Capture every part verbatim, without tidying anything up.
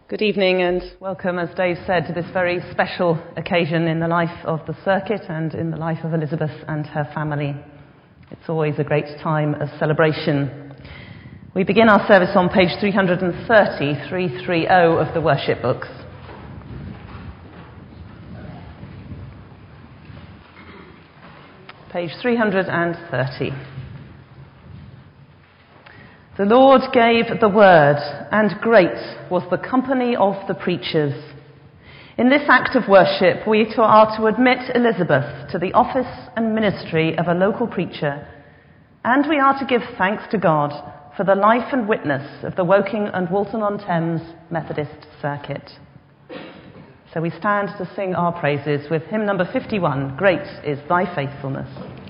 Good evening and welcome, as Dave said, to this very special occasion in the life of the circuit and in the life of Elizabeth and her family. It's always a great time of celebration. We begin our service on page three thirty, three thirty of the worship books. Page three thirty. The Lord gave the word, and great was the company of the preachers. In this act of worship, we are to admit Elizabeth to the office and ministry of a local preacher, and we are to give thanks to God for the life and witness of the Woking and Walton-on-Thames Methodist Circuit. So we stand to sing our praises with hymn number fifty-one, Great is Thy Faithfulness.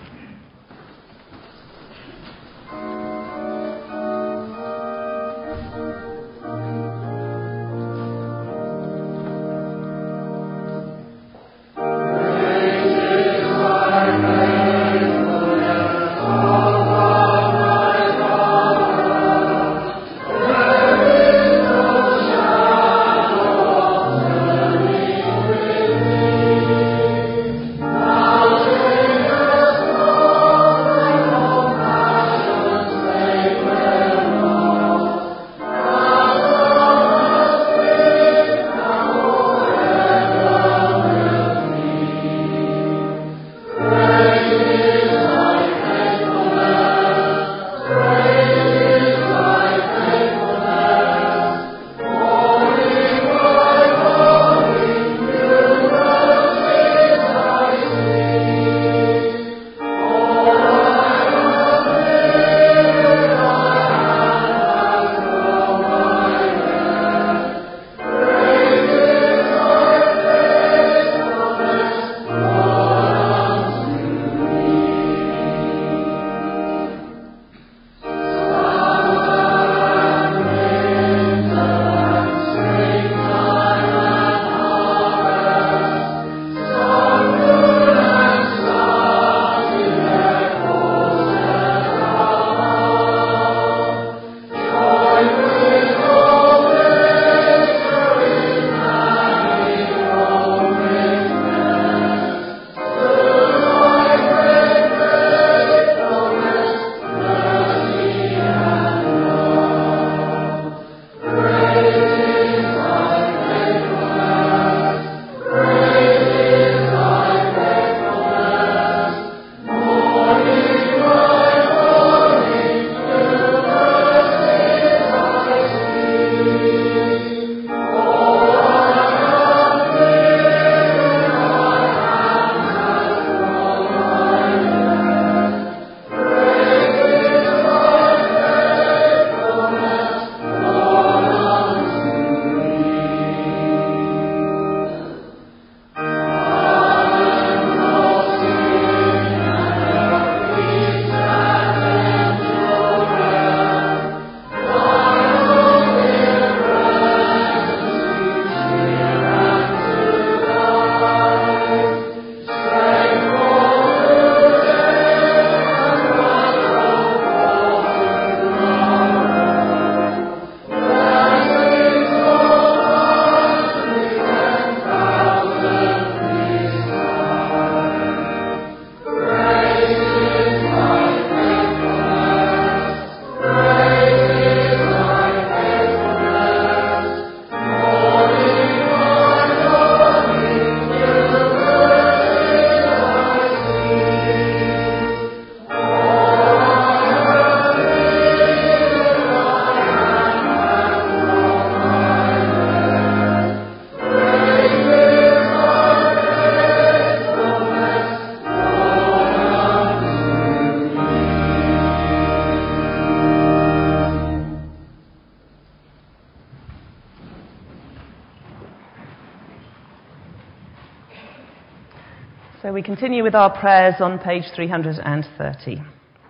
So we continue with our prayers on page three thirty.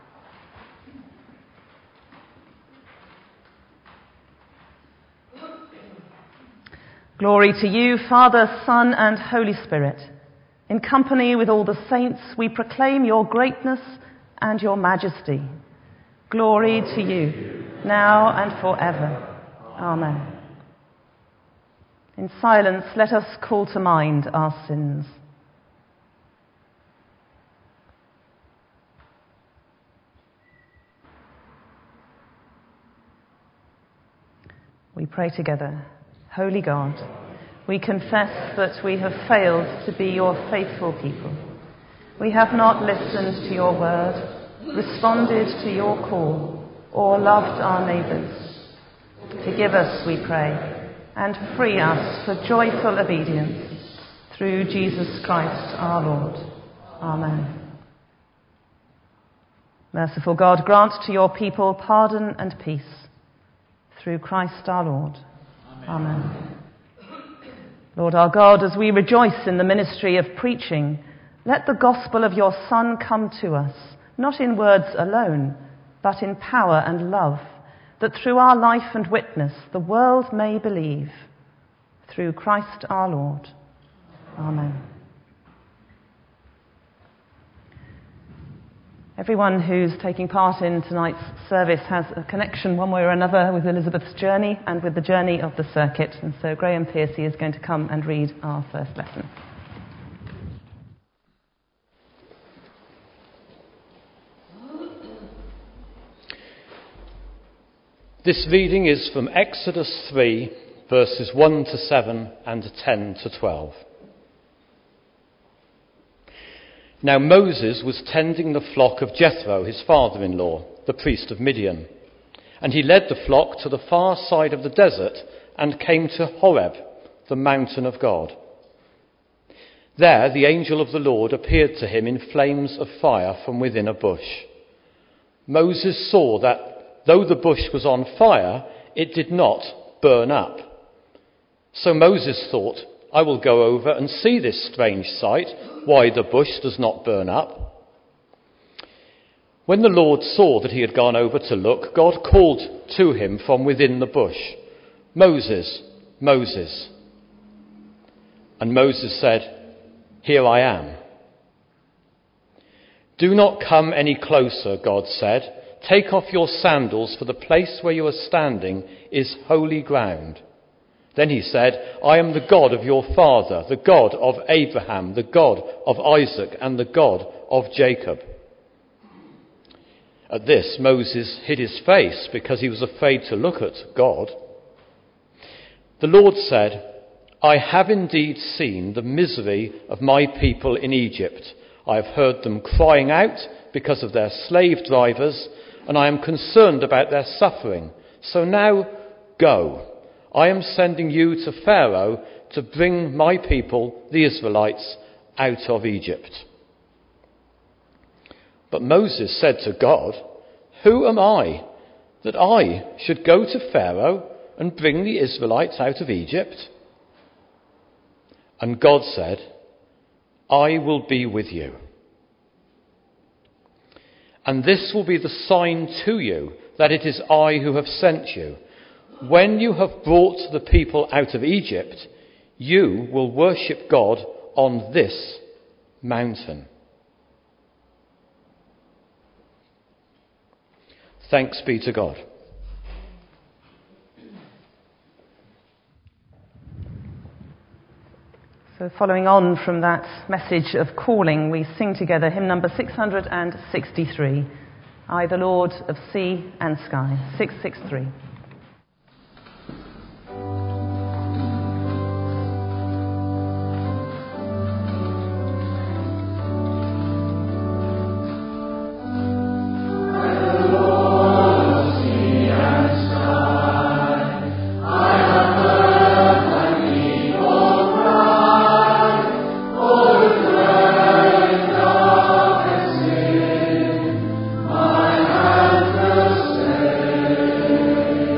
Glory to you, Father, Son, and Holy Spirit. In company with all the saints, we proclaim your greatness and your majesty. Glory to you, now and forever. Amen. In silence, let us call to mind our sins. We pray together. Holy God, we confess that we have failed to be your faithful people. We have not listened to your word, responded to your call, or loved our neighbours. Forgive us, we pray, and free us for joyful obedience through Jesus Christ our Lord. Amen. Merciful God, grant to your people pardon and peace. Through Christ our Lord. Amen. Amen. Lord our God, as we rejoice in the ministry of preaching, let the gospel of your Son come to us, not in words alone, but in power and love, that through our life and witness the world may believe. Through Christ our Lord. Amen. Everyone who's taking part in tonight's service has a connection one way or another with Elizabeth's journey and with the journey of the circuit. And so Graham Piercy is going to come and read our first lesson. This reading is from Exodus three, verses one to seven and ten to twelve. Now Moses was tending the flock of Jethro, his father-in-law, the priest of Midian. And he led the flock to the far side of the desert and came to Horeb, the mountain of God. There the angel of the Lord appeared to him in flames of fire from within a bush. Moses saw that though the bush was on fire, it did not burn up. So Moses thought, I will go over and see this strange sight, why the bush does not burn up. When the Lord saw that he had gone over to look, God called to him from within the bush, Moses, Moses. And Moses said, Here I am. Do not come any closer, God said. Take off your sandals, for the place where you are standing is holy ground. Then he said, I am the God of your father, the God of Abraham, the God of Isaac, and the God of Jacob. At this, Moses hid his face because he was afraid to look at God. The Lord said, I have indeed seen the misery of my people in Egypt. I have heard them crying out because of their slave drivers, and I am concerned about their suffering. So now go. I am sending you to Pharaoh to bring my people, the Israelites, out of Egypt. But Moses said to God, Who am I that I should go to Pharaoh and bring the Israelites out of Egypt? And God said, I will be with you. And this will be the sign to you that it is I who have sent you. When you have brought the people out of Egypt, you will worship God on this mountain. Thanks be to God. So following on from that message of calling, we sing together hymn number six hundred sixty-three, I, the Lord of sea and sky, six sixty-three. My hand to save.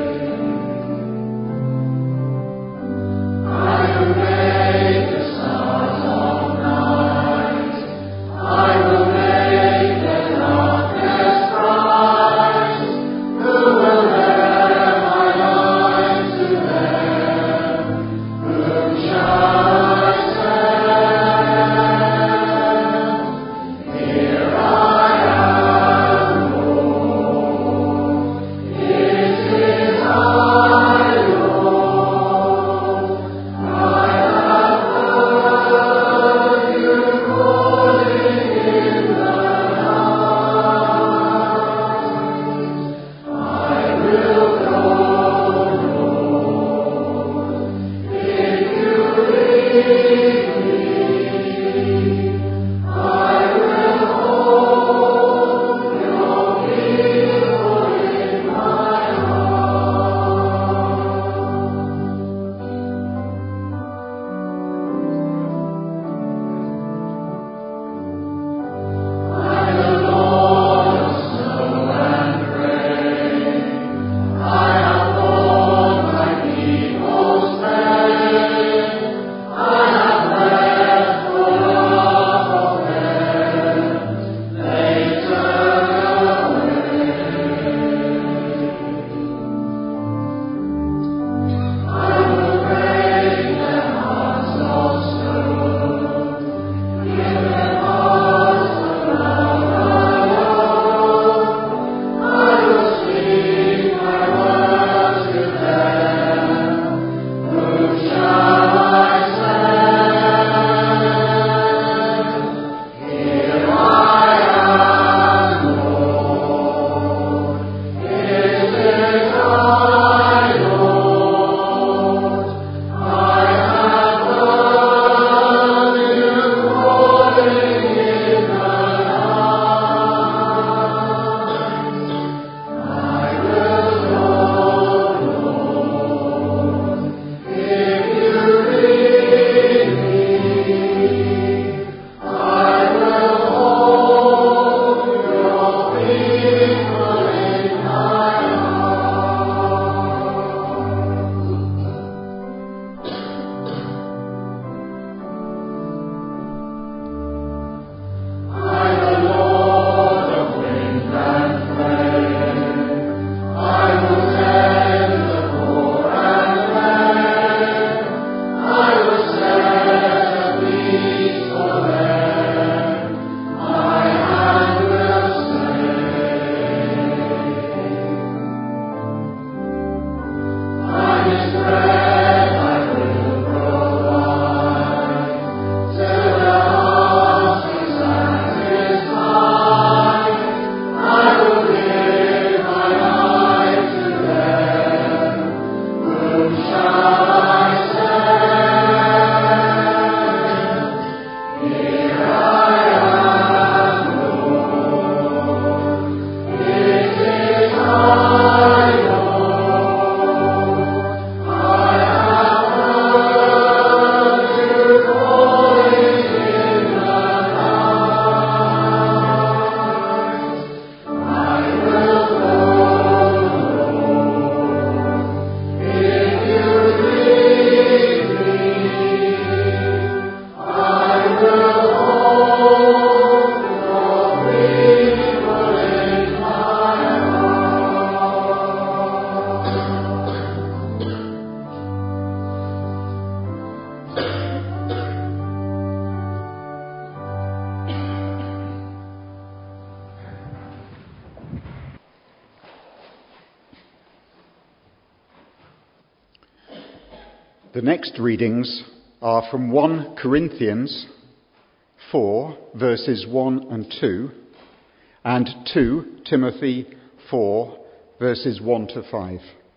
The next readings are from First Corinthians four, verses one and two, and Second Timothy four, verses one to five.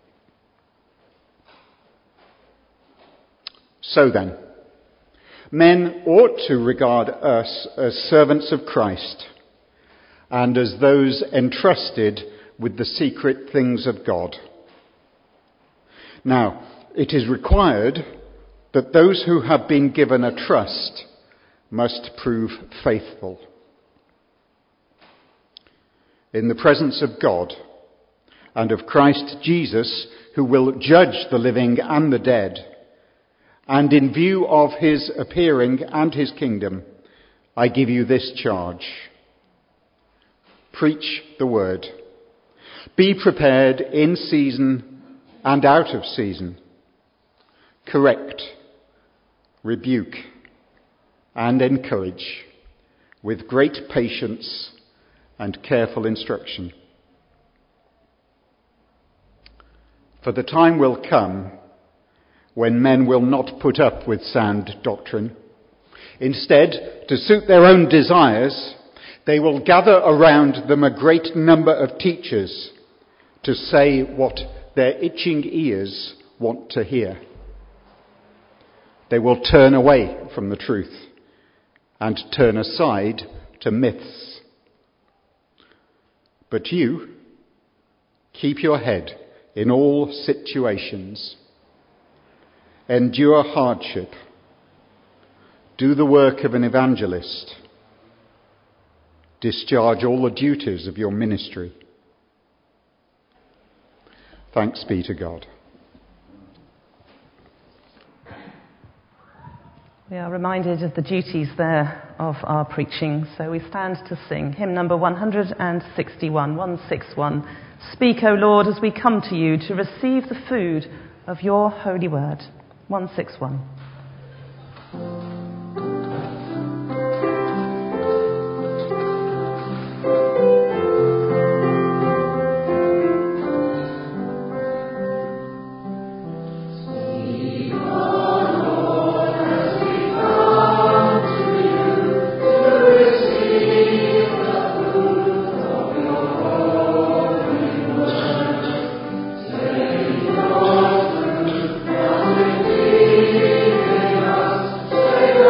So then, men ought to regard us as servants of Christ, and as those entrusted with the secret things of God. Now, it is required that those who have been given a trust must prove faithful. In the presence of God and of Christ Jesus, who will judge the living and the dead, and in view of his appearing and his kingdom, I give you this charge. Preach the word. Be prepared in season and out of season. Correct, rebuke, and encourage with great patience and careful instruction. For the time will come when men will not put up with sound doctrine. Instead, to suit their own desires, they will gather around them a great number of teachers to say what their itching ears want to hear. They will turn away from the truth and turn aside to myths. But you, keep your head in all situations. Endure hardship. Do the work of an evangelist. Discharge all the duties of your ministry. Thanks be to God. We are reminded of the duties there of our preaching, so we stand to sing hymn number one sixty-one, one sixty-one. Speak, O Lord, as we come to you to receive the food of your holy word. one sixty-one. Say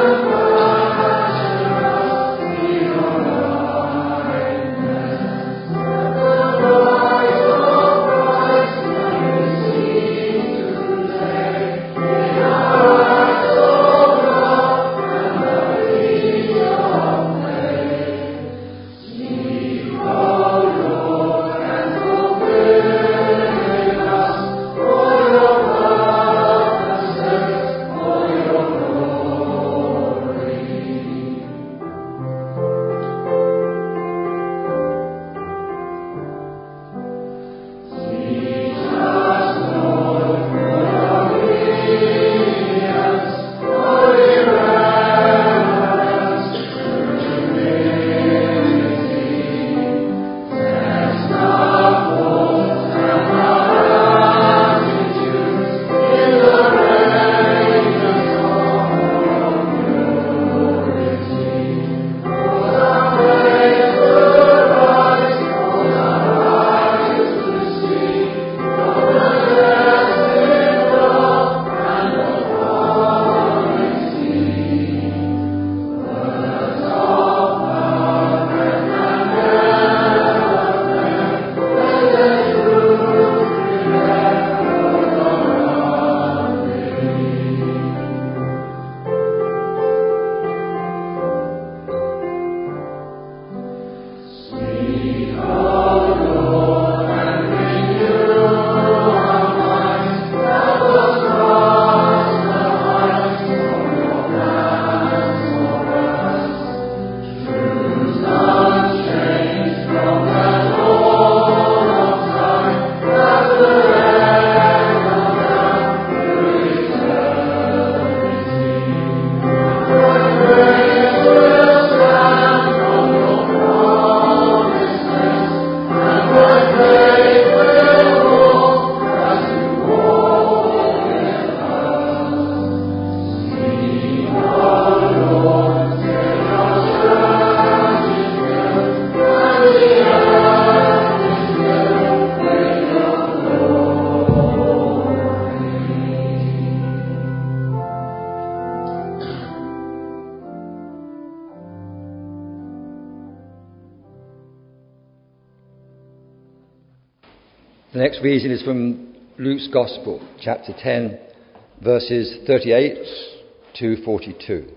The next reading is from Luke's Gospel, chapter ten, verses thirty-eight to forty-two.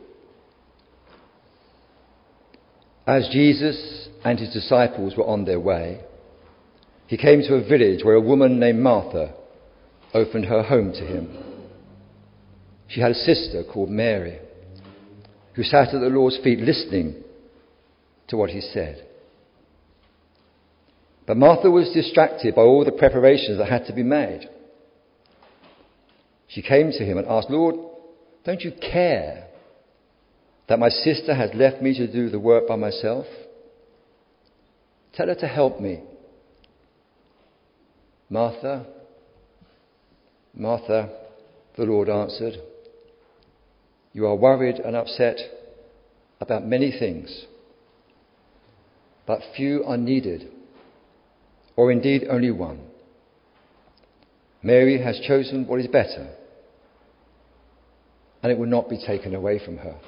As Jesus and his disciples were on their way, he came to a village where a woman named Martha opened her home to him. She had a sister called Mary, who sat at the Lord's feet listening to what he said. But Martha was distracted by all the preparations that had to be made. She came to him and asked, "Lord, don't you care that my sister has left me to do the work by myself? Tell her to help me." "Martha, Martha," the Lord answered, "you are worried and upset about many things, but few are needed, or indeed only one. Mary has chosen what is better, and it will not be taken away from her."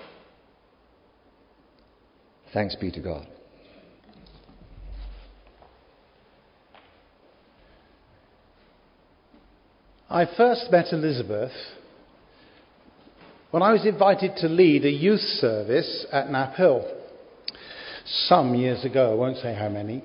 Thanks be to God. I first met Elizabeth when I was invited to lead a youth service at Knapp Hill some years ago. I won't say how many.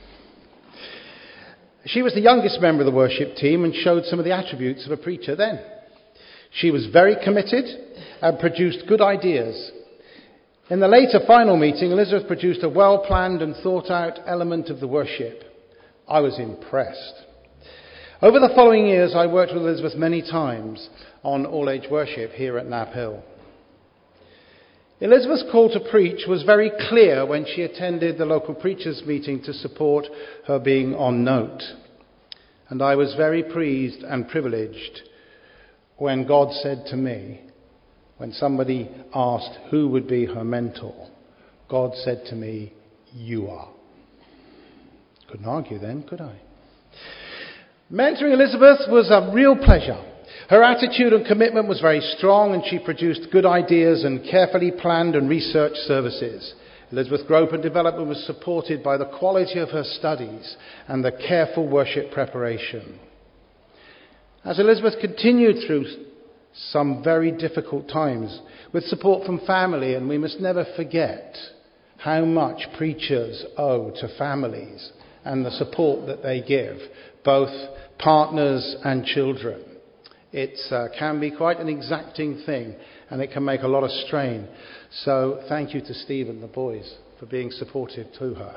She was the youngest member of the worship team and showed some of the attributes of a preacher then. She was very committed and produced good ideas. In the later final meeting, Elizabeth produced a well-planned and thought-out element of the worship. I was impressed. Over the following years, I worked with Elizabeth many times on all-age worship here at Knapp Hill. Elizabeth's call to preach was very clear when she attended the local preachers' meeting to support her being on note. And I was very pleased and privileged when God said to me, when somebody asked who would be her mentor, God said to me, "You are." Couldn't argue then, could I? Mentoring Elizabeth was a real pleasure. Her attitude and commitment was very strong, and she produced good ideas and carefully planned and researched services. Elizabeth's growth and development was supported by the quality of her studies and the careful worship preparation. As Elizabeth continued through some very difficult times with support from family, and we must never forget how much preachers owe to families and the support that they give, both partners and children. It uh, can be quite an exacting thing, and it can make a lot of strain. So thank you to Steve and the boys for being supportive to her.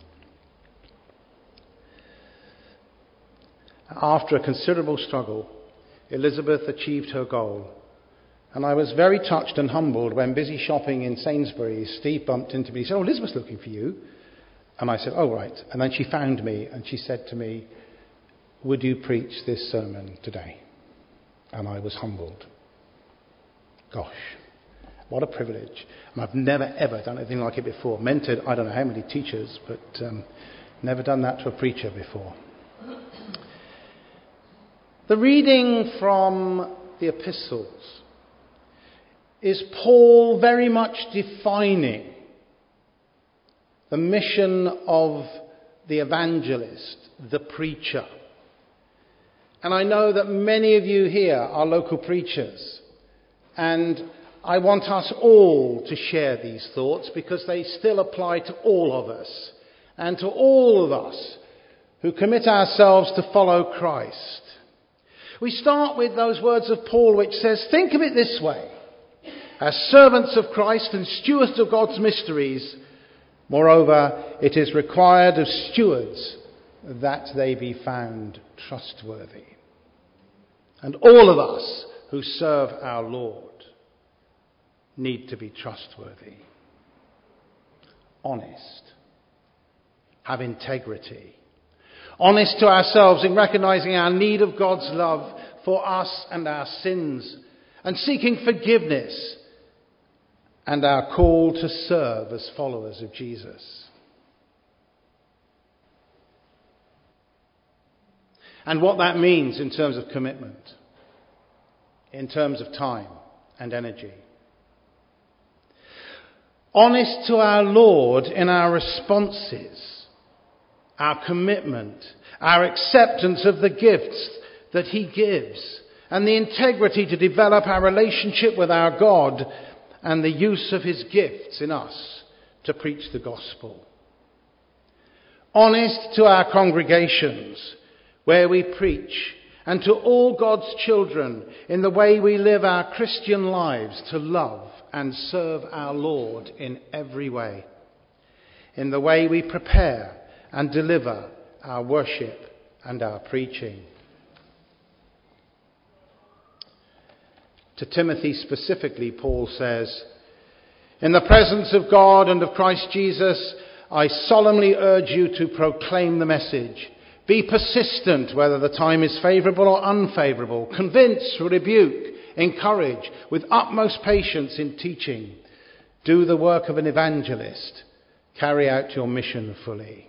After a considerable struggle, Elizabeth achieved her goal. And I was very touched and humbled when, busy shopping in Sainsbury's, Steve bumped into me. He said, "Oh, Elizabeth's looking for you." And I said, "Oh, right." And then she found me and she said to me, "Would you preach this sermon today?" And I was humbled. Gosh, what a privilege. And I've never, ever done anything like it before. Mentored, I don't know how many teachers, but um, never done that to a preacher before. The reading from the epistles is Paul very much defining the mission of the evangelist, the preacher. And I know that many of you here are local preachers, and I want us all to share these thoughts because they still apply to all of us and to all of us who commit ourselves to follow Christ. We start with those words of Paul which says, "Think of it this way. As servants of Christ and stewards of God's mysteries, moreover, it is required of stewards that they be found trustworthy." And all of us who serve our Lord need to be trustworthy, honest, have integrity, honest to ourselves in recognizing our need of God's love for us and our sins, and seeking forgiveness, and our call to serve as followers of Jesus. And what that means in terms of commitment, in terms of time and energy. Honest to our Lord in our responses, our commitment, our acceptance of the gifts that he gives, and the integrity to develop our relationship with our God and the use of his gifts in us to preach the gospel. Honest to our congregations where we preach, and to all God's children in the way we live our Christian lives to love and serve our Lord in every way, in the way we prepare and deliver our worship and our preaching. To Timothy specifically, Paul says, "In the presence of God and of Christ Jesus, I solemnly urge you to proclaim the message. Be persistent, whether the time is favourable or unfavourable. Convince, rebuke, encourage, with utmost patience in teaching. Do the work of an evangelist. Carry out your mission fully."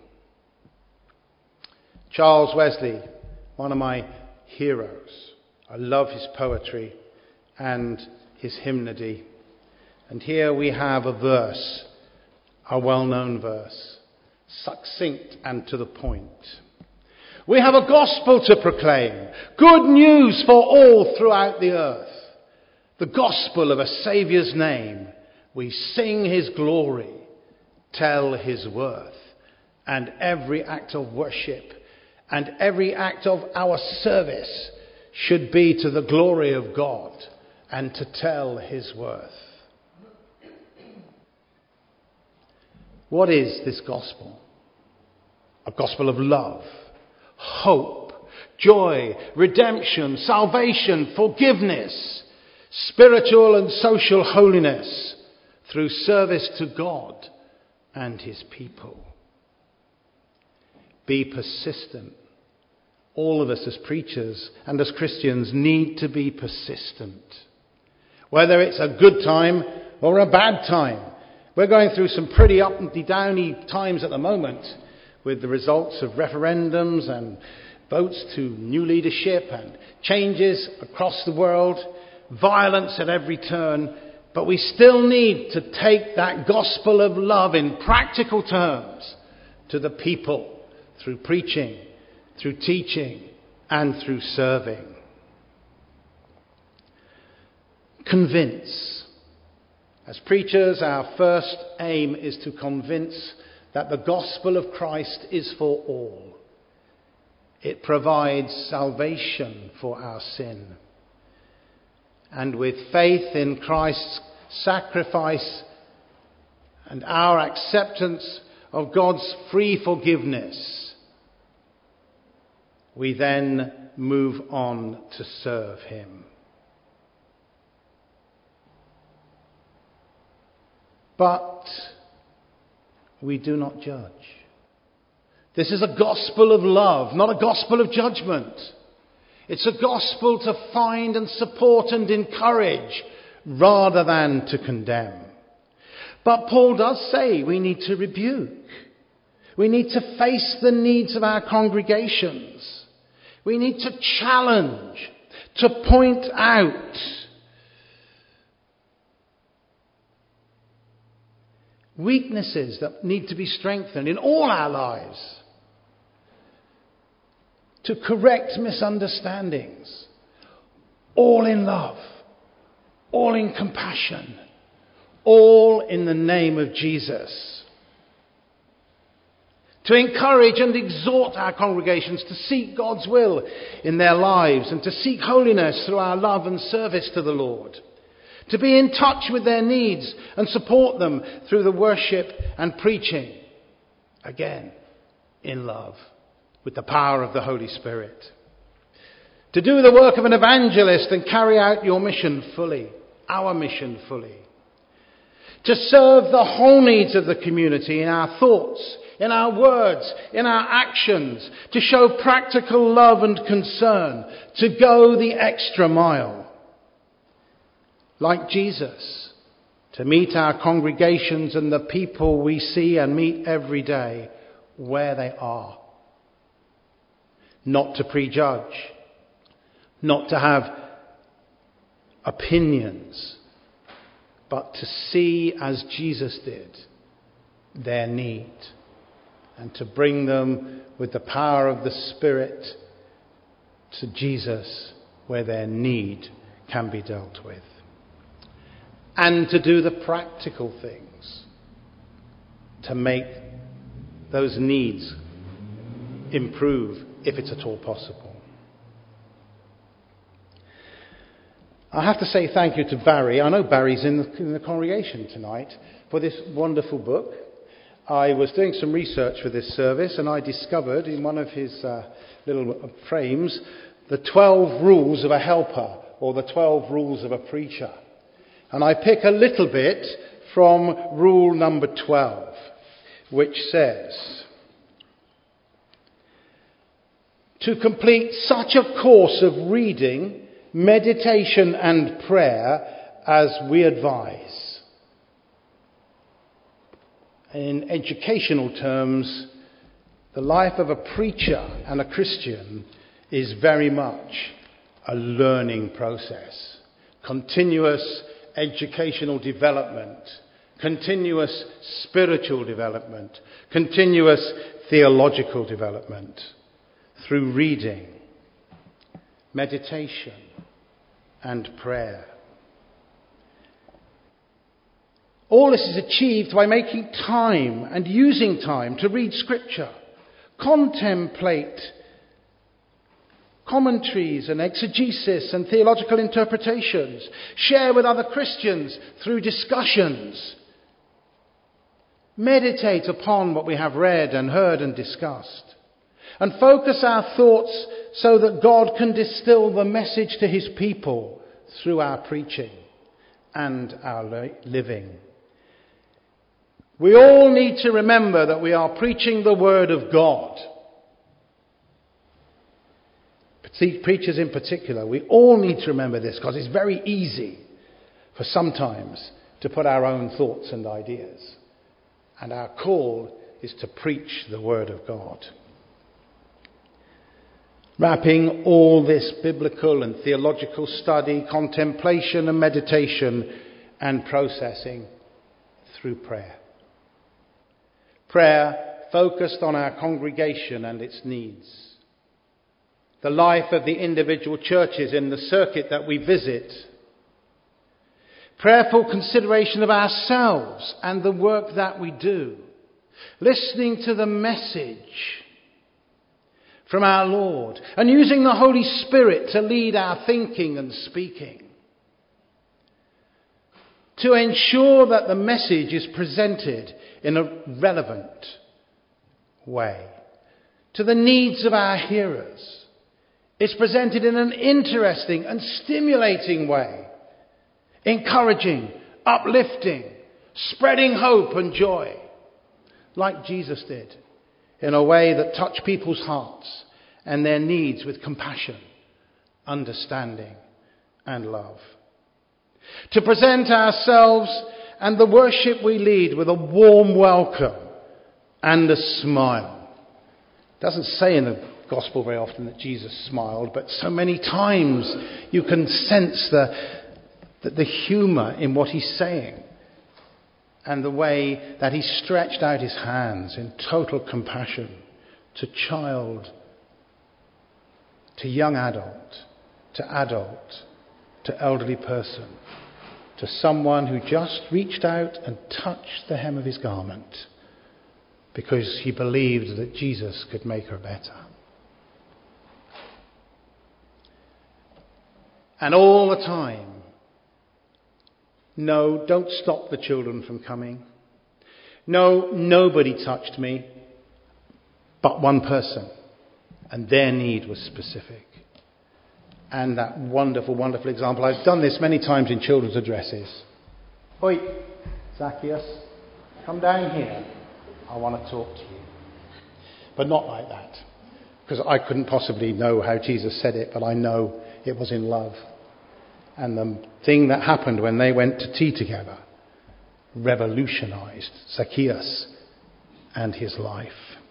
Charles Wesley, one of my heroes. I love his poetry and his hymnody. And here we have a verse, a well-known verse, succinct and to the point. "We have a gospel to proclaim, good news for all throughout the earth. The gospel of a Saviour's name. We sing his glory, tell his worth, and every act of worship and every act of our service should be to the glory of God and to tell his worth." What is this gospel? A gospel of love, hope, joy, redemption, salvation, forgiveness, spiritual and social holiness through service to God and his people. Be persistent. All of us as preachers and as Christians need to be persistent. Whether it's a good time or a bad time. We're going through some pretty up and downy times at the moment with the results of referendums and votes to new leadership and changes across the world, violence at every turn. But we still need to take that gospel of love in practical terms to the people through preaching, through teaching, and through serving. Convince. As preachers, our first aim is to convince that the gospel of Christ is for all. It provides salvation for our sin. And with faith in Christ's sacrifice and our acceptance of God's free forgiveness, we then move on to serve him. But we do not judge. This is a gospel of love, not a gospel of judgment. It's a gospel to find and support and encourage rather than to condemn. But Paul does say we need to rebuke. We need to face the needs of our congregations. We need to challenge, to point out weaknesses that need to be strengthened in all our lives, to correct misunderstandings, all in love, all in compassion, all in the name of Jesus. To encourage and exhort our congregations to seek God's will in their lives and to seek holiness through our love and service to the Lord. To be in touch with their needs and support them through the worship and preaching. Again, in love, with the power of the Holy Spirit. To do the work of an evangelist and carry out your mission fully, our mission fully. To serve the whole needs of the community in our thoughts, in our words, in our actions. To show practical love and concern. To go the extra mile. Like Jesus, to meet our congregations and the people we see and meet every day where they are. Not to prejudge, not to have opinions, but to see, as Jesus did, their need and to bring them with the power of the Spirit to Jesus where their need can be dealt with. And to do the practical things to make those needs improve if it's at all possible. I have to say thank you to Barry. I know Barry's in the, in the congregation tonight for this wonderful book. I was doing some research for this service and I discovered in one of his uh, little frames the twelve rules of a helper, or the twelve rules of a preacher. And I pick a little bit from rule number twelve, which says, to complete such a course of reading, meditation and prayer as we advise. In educational terms, the life of a preacher and a Christian is very much a learning process. Continuous educational development, continuous spiritual development, continuous theological development through reading, meditation, and prayer. All this is achieved by making time and using time to read Scripture, contemplate commentaries and exegesis and theological interpretations, share with other Christians through discussions, meditate upon what we have read and heard and discussed, and focus our thoughts so that God can distill the message to his people through our preaching and our living. We all need to remember that we are preaching the Word of God. Preachers in particular, we all need to remember this because it's very easy for sometimes to put our own thoughts and ideas. And our call is to preach the Word of God. Wrapping all this biblical and theological study, contemplation and meditation and processing through prayer. Prayer focused on our congregation and its needs. The life of the individual churches in the circuit that we visit. Prayerful consideration of ourselves and the work that we do. Listening to the message from our Lord and using the Holy Spirit to lead our thinking and speaking. To ensure that the message is presented in a relevant way to the needs of our hearers. It's presented in an interesting and stimulating way, encouraging, uplifting, spreading hope and joy, like Jesus did, in a way that touched people's hearts and their needs with compassion, understanding, and love. To present ourselves and the worship we lead with a warm welcome and a smile. It doesn't say in the Gospel very often that Jesus smiled, but so many times you can sense the, the, the humour in what he's saying and the way that he stretched out his hands in total compassion to child, to young adult, to adult, to elderly person, to someone who just reached out and touched the hem of his garment because he believed that Jesus could make her better. And all the time, no, don't stop the children from coming. No, nobody touched me but one person. And their need was specific. And that wonderful, wonderful example. I've done this many times in children's addresses. Oi, Zacchaeus, come down here. I want to talk to you. But not like that. Because I couldn't possibly know how Jesus said it, but I know it was in love. And the thing that happened when they went to tea together revolutionized Zacchaeus and his life.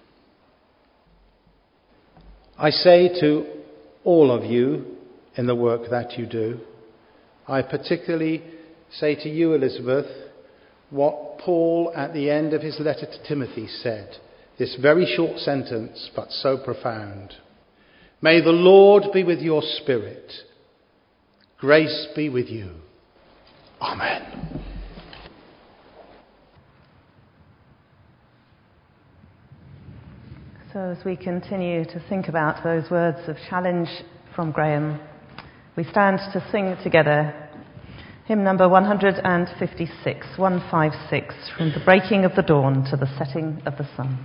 I say to all of you in the work that you do, I particularly say to you, Elizabeth, what Paul at the end of his letter to Timothy said. This very short sentence, but so profound. May the Lord be with your spirit. Grace be with you. Amen. So as we continue to think about those words of challenge from Graham, we stand to sing together hymn number one fifty-six, one fifty-six, From the Breaking of the Dawn to the Setting of the Sun.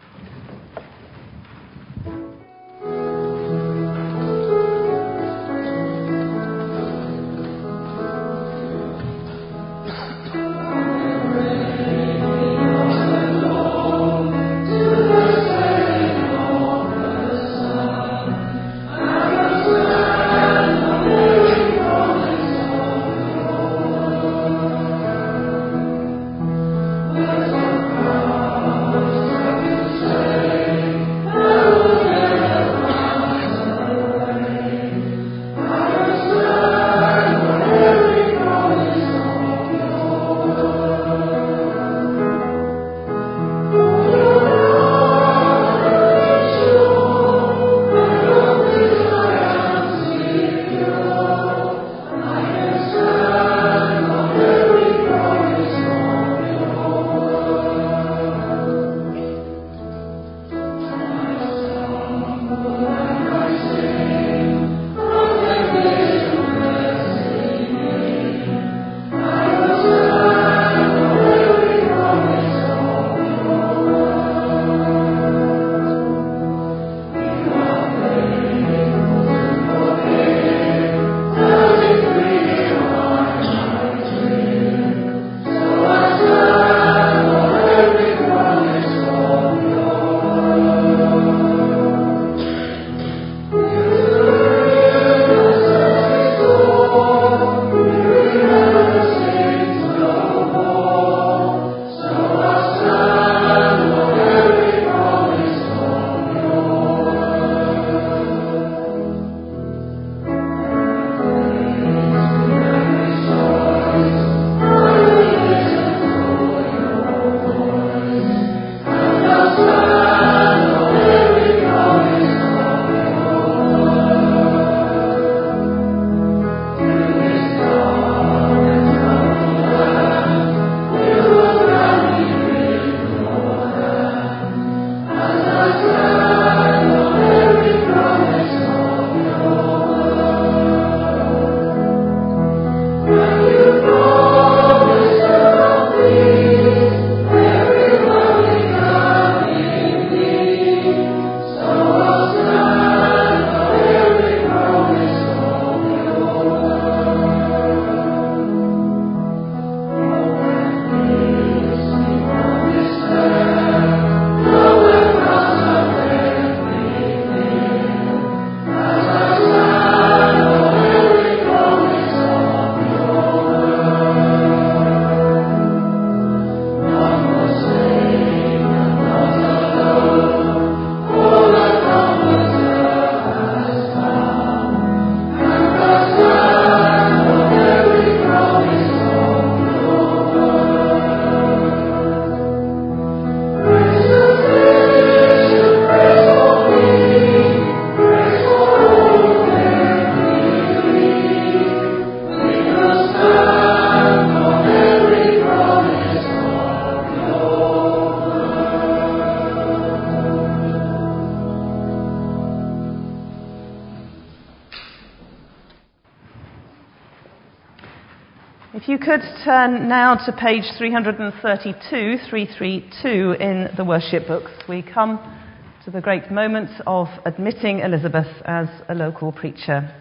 If you could turn now to page three thirty-two, three thirty-two in the worship books, we come to the great moment of admitting Elizabeth as a local preacher.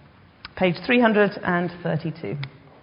Page three thirty-two.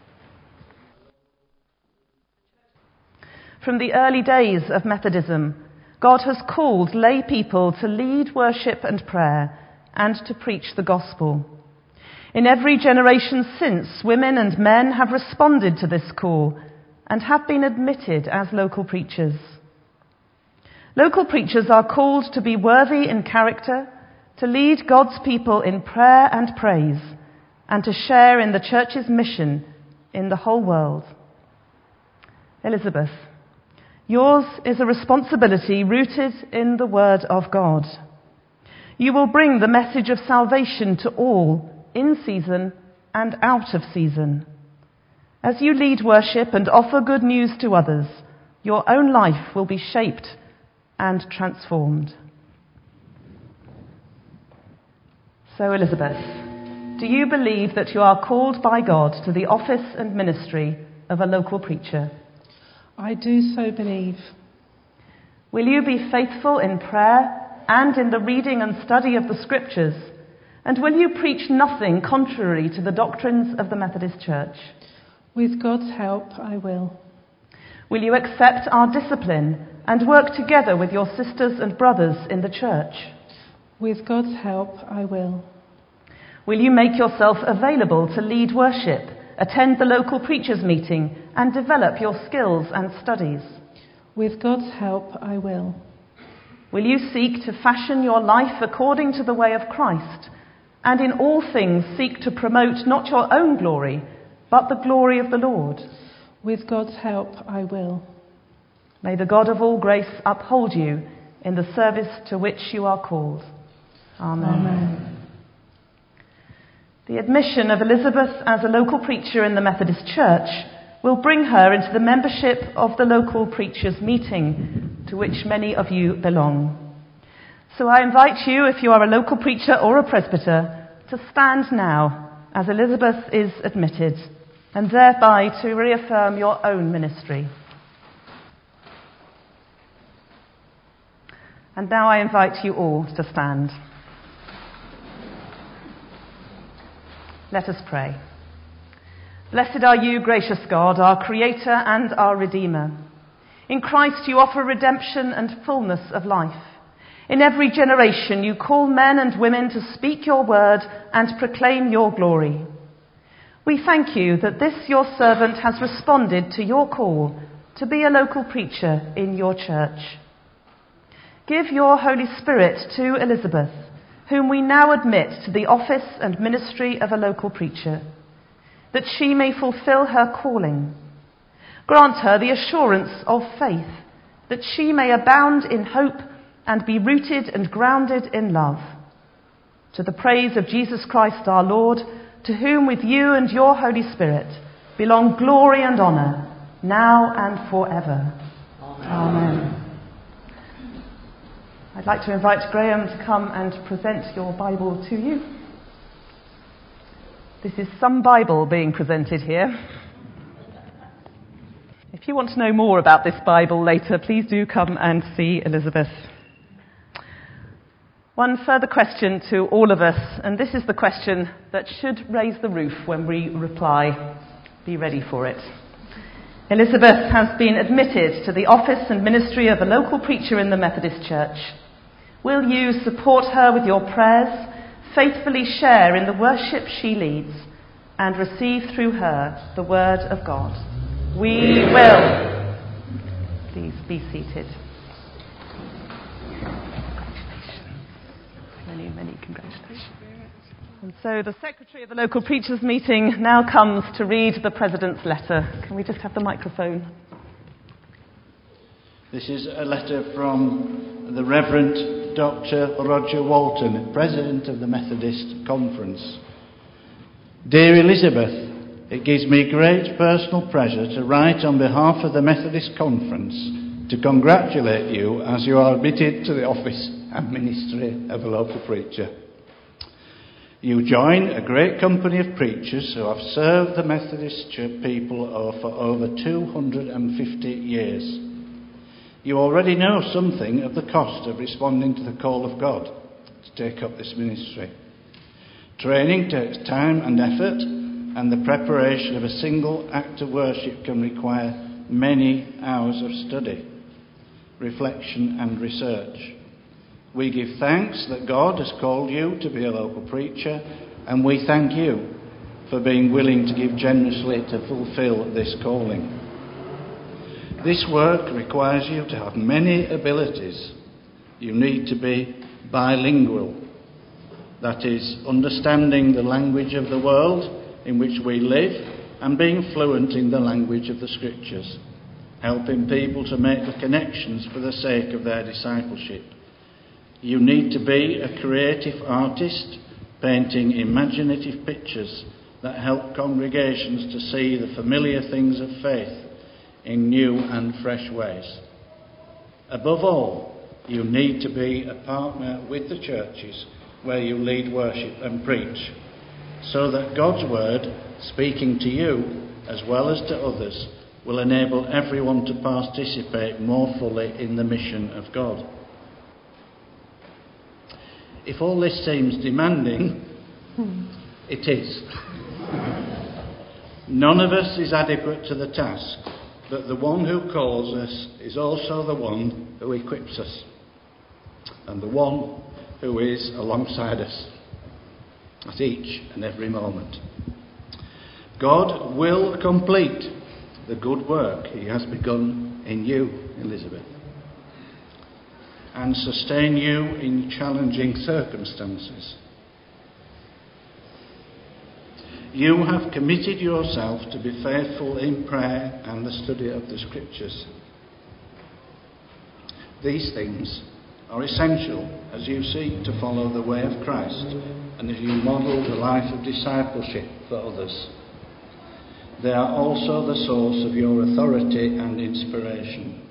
From the early days of Methodism, God has called lay people to lead worship and prayer and to preach the gospel. In every generation since, women and men have responded to this call and have been admitted as local preachers. Local preachers are called to be worthy in character, to lead God's people in prayer and praise, and to share in the church's mission in the whole world. Elizabeth, Yours is a responsibility rooted in the Word of God. You will bring the message of salvation to all, in season and out of season. As you lead worship and offer good news to others, your own life will be shaped and transformed. So, Elizabeth, do you believe that you are called by God to the office and ministry of a local preacher? I do so believe. Will you be faithful in prayer and in the reading and study of the Scriptures? And will you preach nothing contrary to the doctrines of the Methodist Church? With God's help, I will. Will you accept our discipline and work together with your sisters and brothers in the church? With God's help, I will. Will you make yourself available to lead worship, attend the local preachers' meeting, and develop your skills and studies? With God's help, I will. Will you seek to fashion your life according to the way of Christ, and in all things seek to promote not your own glory, but the glory of the Lord? With God's help, I will. May the God of all grace uphold you in the service to which you are called. Amen. Amen. The admission of Elizabeth as a local preacher in the Methodist Church will bring her into the membership of the local preachers' meeting, to which many of you belong. So I invite you, if you are a local preacher or a presbyter, to stand now as Elizabeth is admitted, and thereby to reaffirm your own ministry. And now I invite you all to stand. Let us pray. Blessed are you, gracious God, our Creator and our Redeemer. In Christ you offer redemption and fullness of life. In every generation you call men and women to speak your word and proclaim your glory. We thank you that this your servant has responded to your call to be a local preacher in your church. Give your Holy Spirit to Elizabeth, whom we now admit to the office and ministry of a local preacher, that she may fulfill her calling. Grant her the assurance of faith, that she may abound in hope and be rooted and grounded in love. To the praise of Jesus Christ our Lord, to whom with you and your Holy Spirit belong glory and honour, now and forever. Amen. Amen. I'd like to invite Graham to come and present your Bible to you. This is some Bible being presented here. If you want to know more about this Bible later, please do come and see Elizabeth. One further question to all of us, and this is the question that should raise the roof when we reply. Be ready for it. Elizabeth has been admitted to the office and ministry of a local preacher in the Methodist Church. Will you support her with your prayers, faithfully share in the worship she leads, and receive through her the word of God? We will. Please be seated. Many, many congratulations. And so the secretary of the local preachers' meeting now comes to read the president's letter. Can we just have the microphone? This is a letter from the Reverend Doctor Roger Walton, President of the Methodist Conference. Dear Elizabeth, it gives me great personal pleasure to write on behalf of the Methodist Conference to congratulate you as you are admitted to the office and ministry of a local preacher. You join a great company of preachers who have served the Methodist Church people for over two hundred fifty years. You already know something of the cost of responding to the call of God to take up this ministry. Training takes time and effort, and the preparation of a single act of worship can require many hours of study, reflection and research. We give thanks that God has called you to be a local preacher, and we thank you for being willing to give generously to fulfill this calling. This work requires you to have many abilities. You need to be bilingual, that is, understanding the language of the world in which we live and being fluent in the language of the Scriptures. helping people to make the connections for the sake of their discipleship. You need to be a creative artist, painting imaginative pictures that help congregations to see the familiar things of faith in new and fresh ways. Above all, you need to be a partner with the churches where you lead worship and preach, so that God's word, speaking to you as well as to others, will enable everyone to participate more fully in the mission of God. If all this seems demanding, it is. None of us is adequate to the task, but the one who calls us is also the one who equips us, and the one who is alongside us at each and every moment. God will complete the good work he has begun in you, Elizabeth, and sustain you in challenging circumstances. You have committed yourself to be faithful in prayer and the study of the Scriptures. These things are essential as you seek to follow the way of Christ and as you model the life of discipleship for others. They are also the source of your authority and inspiration.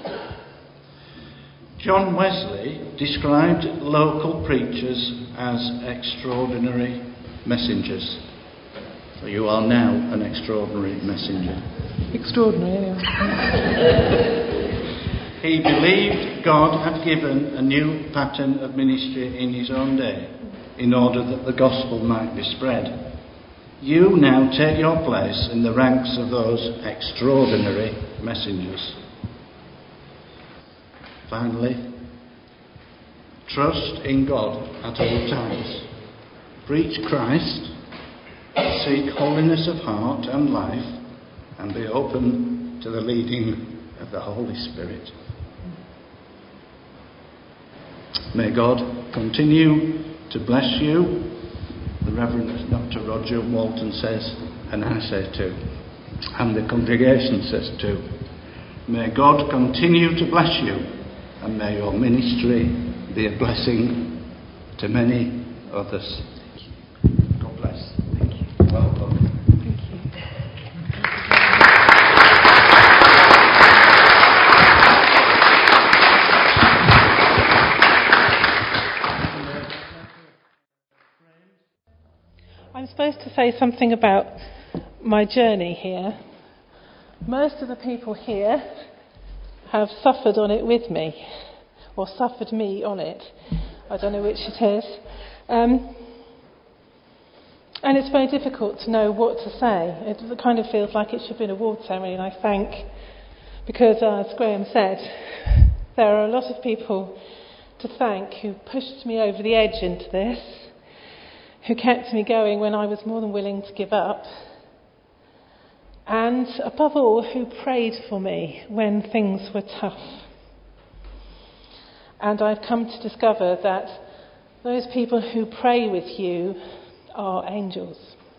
John Wesley described local preachers as extraordinary messengers. So you are now an extraordinary messenger. Extraordinary, anyway. He believed God had given a new pattern of ministry in his own day in order that the gospel might be spread. You now take your place in the ranks of those extraordinary messengers. Finally, trust in God at all times. Preach Christ, seek holiness of heart and life, and be open to the leading of the Holy Spirit. May God continue to bless you. The Reverend Doctor Roger Walton says, and I say too, and the congregation says too. May God continue to bless you, and may your ministry be a blessing to many others. God bless. Thank you. Welcome. I'm supposed to say something about my journey here. Most of the people here have suffered on it with me, or suffered me on it. I don't know which it is. Um, and it's very difficult to know what to say. It kind of feels like it should be an award ceremony, and I thank, because as Graham said, there are a lot of people to thank who pushed me over the edge into this, who kept me going when I was more than willing to give up, and above all, who prayed for me when things were tough. And I've come to discover that those people who pray with you are angels.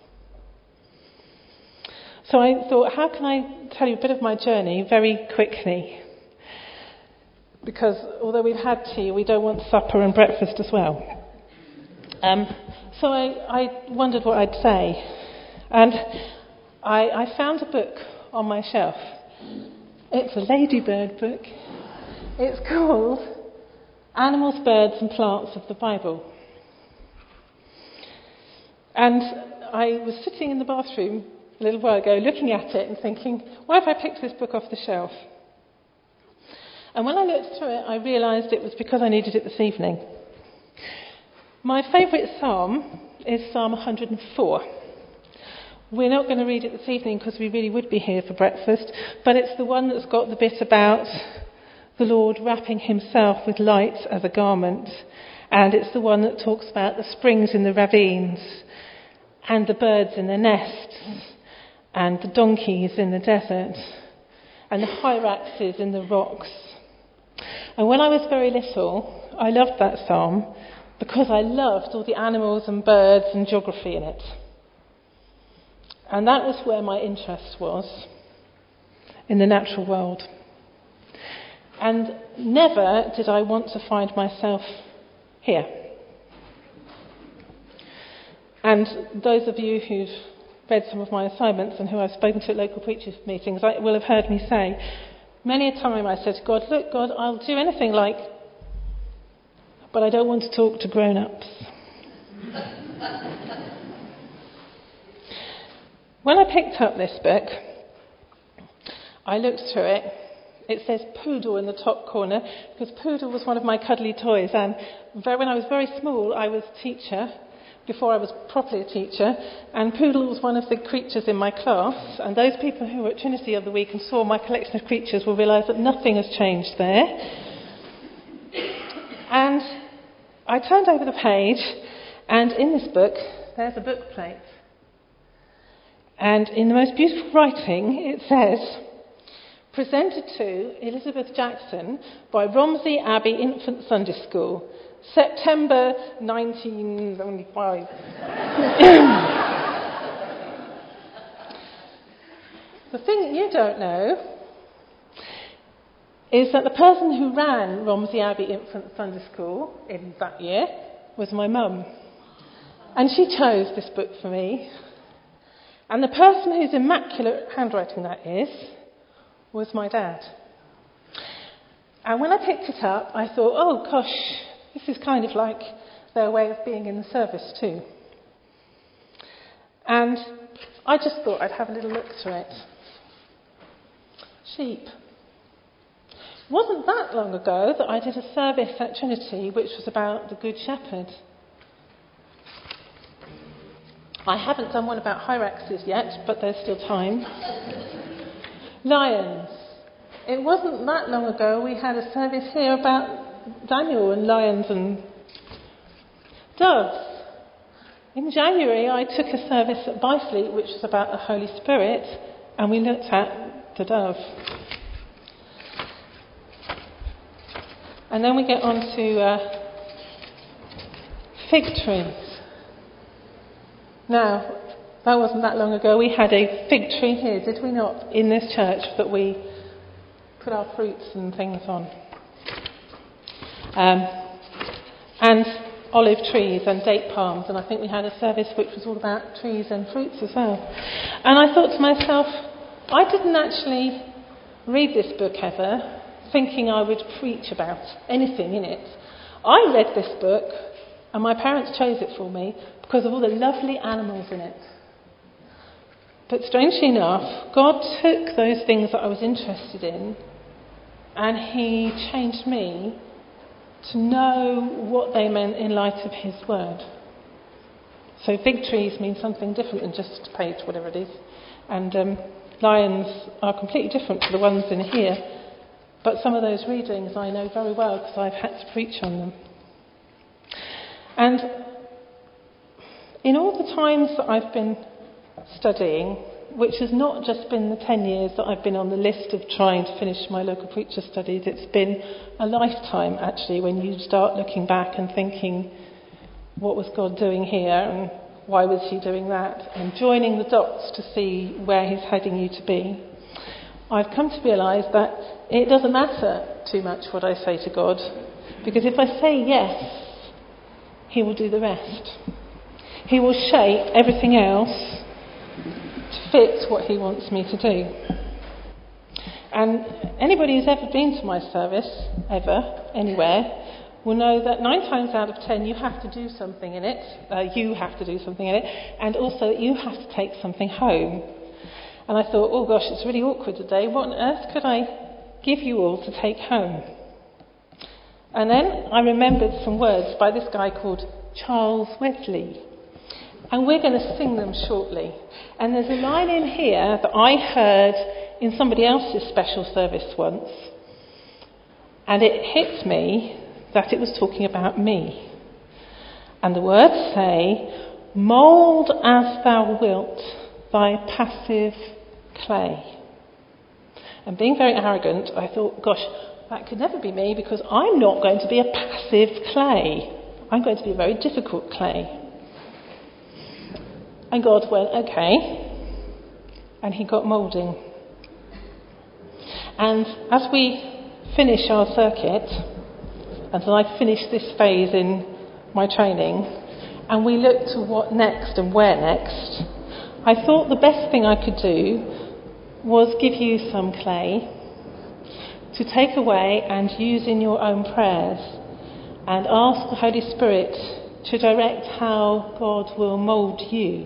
So I thought, how can I tell you a bit of my journey very quickly? Because although we've had tea, we don't want supper and breakfast as well. Um, so I, I wondered what I'd say. And I, I found a book on my shelf. It's a ladybird book. It's called Animals, Birds and Plants of the Bible. And I was sitting in the bathroom a little while ago looking at it and thinking, why have I picked this book off the shelf? And when I looked through it, I realised it was because I needed it this evening. My favourite psalm is Psalm one hundred and four. We're not going to read it this evening because we really would be here for breakfast, but it's the one that's got the bit about the Lord wrapping himself with light as a garment, and it's the one that talks about the springs in the ravines, and the birds in the nests, and the donkeys in the desert, and the hyraxes in the rocks. And when I was very little, I loved that psalm because I loved all the animals and birds and geography in it. And that was where my interest was. in the natural world. And never did I want to find myself here. And those of you who've read some of my assignments and who I've spoken to at local preachers' meetings I will have heard me say, many a time I said to God, look, God, I'll do anything like, but I don't want to talk to grown-ups. When I picked up this book, I looked through it. It says Poodle in the top corner, because Poodle was one of my cuddly toys. And very, when I was very small, I was a teacher, before I was properly a teacher, and Poodle was one of the creatures in my class. And those people who were at Trinity the other week and saw my collection of creatures will realise that nothing has changed there. And I turned over the page, and in this book, there's a book plate. And in the most beautiful writing, it says, presented to Elizabeth Jackson by Romsey Abbey Infant Sunday School, September nineteen seventy-five. The thing that you don't know is that the person who ran Romsey Abbey Infant Sunday School in that year was my mum. And she chose this book for me. And the person whose immaculate handwriting that is was my dad. And when I picked it up, I thought, oh gosh, this is kind of like their way of being in the service too. And I just thought I'd have a little look through it. Sheep. It wasn't that long ago that I did a service at Trinity which was about the Good Shepherd. I haven't done one about hyraxes yet, but there's still time. Lions. It wasn't that long ago we had a service here about Daniel and lions and doves. In January I took a service at Byfleet which was about the Holy Spirit, and we looked at the dove. And then we get on to uh, fig trees. Now, that wasn't that long ago. We had a fig tree here, did we not, in this church that we put our fruits and things on. Um, and olive trees and date palms, and I think we had a service which was all about trees and fruits as well. And I thought to myself, I didn't actually read this book ever thinking I would preach about anything in it. I read this book, and my parents chose it for me because of all the lovely animals in it. But strangely enough, God took those things that I was interested in and He changed me to know what they meant in light of His word. So fig trees mean something different than just page, whatever it is. And um, lions are completely different to the ones in here. But some of those readings I know very well because I've had to preach on them. And in all the times that I've been studying, which has not just been the ten years that I've been on the list of trying to finish my local preacher studies, it's been a lifetime actually when you start looking back and thinking, what was God doing here and why was He doing that? And joining the dots to see where He's heading you to be. I've come to realise that it doesn't matter too much what I say to God, because if I say yes, He will do the rest. He will shape everything else to fit what He wants me to do. And anybody who's ever been to my service, ever, anywhere, will know that nine times out of ten you have to do something in it. Uh, you have to do something in it. And also you have to take something home. And I thought, oh gosh, it's really awkward today. What on earth could I give you all to take home? And then I remembered some words by this guy called Charles Wesley. And we're going to sing them shortly. And there's a line in here that I heard in somebody else's special service once. And it hit me that it was talking about me. And the words say, mould as thou wilt thy passive clay. And being very arrogant, I thought, gosh, that could never be me because I'm not going to be a passive clay. I'm going to be a very difficult clay. And God went, okay. And He got moulding. And as we finish our circuit, and I finish this phase in my training, and we look to what next and where next, I thought the best thing I could do was give you some clay to take away and use in your own prayers, and ask the Holy Spirit to direct how God will mould you.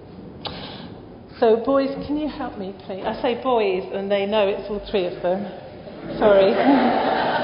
So boys, can you help me please? I say boys and they know it's all three of them. Sorry.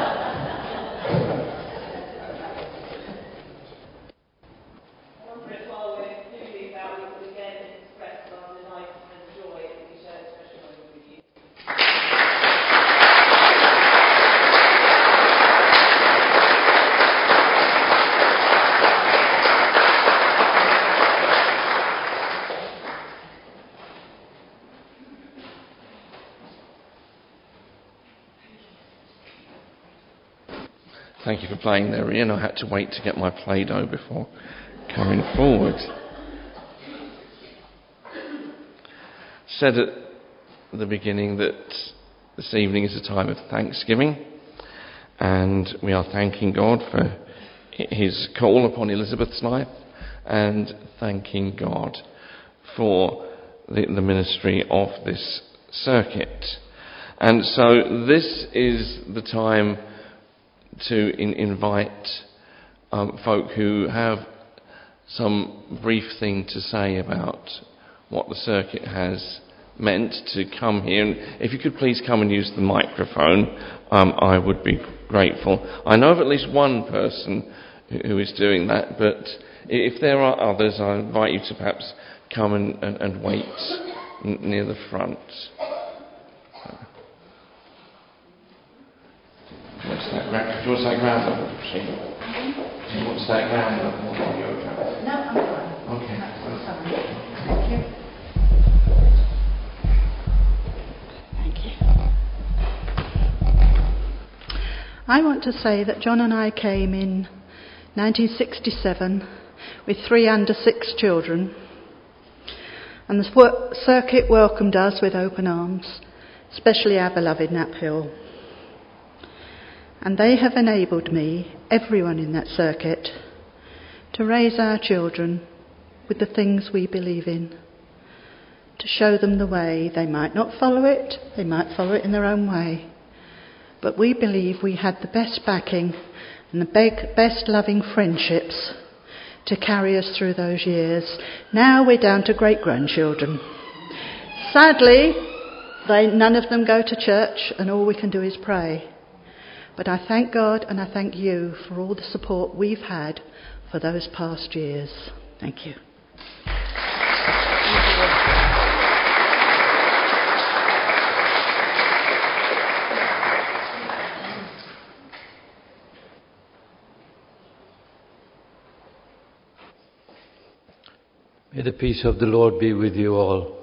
Thank you for playing there, Ian. I had to wait to get my Play-Doh before coming forward. Said at the beginning that this evening is a time of thanksgiving, and we are thanking God for his call upon Elizabeth's life, and thanking God for the, the ministry of this circuit. And so this is the time to in, invite um, folk who have some brief thing to say about what the circuit has meant to come here. And if you could please come and use the microphone, um, I would be grateful. I know of at least one person who is doing that, but if there are others, I invite you to perhaps come and, and, and wait n- near the front. What's that ground? What's that ground level? What's that ground level? No, I'm fine. Okay. That's fine. Thank you. Thank you. I want to say that John and I came in nineteen sixty-seven with three under six children, and the circuit welcomed us with open arms, especially our beloved Knaphill. And they have enabled me, everyone in that circuit, to raise our children with the things we believe in, to show them the way. They might not follow it, they might follow it in their own way, but we believe we had the best backing and the best loving friendships to carry us through those years. Now we're down to great-grandchildren. Sadly, they, none of them go to church, and all we can do is pray. But I thank God and I thank you for all the support we've had for those past years. Thank you. May the peace of the Lord be with you all.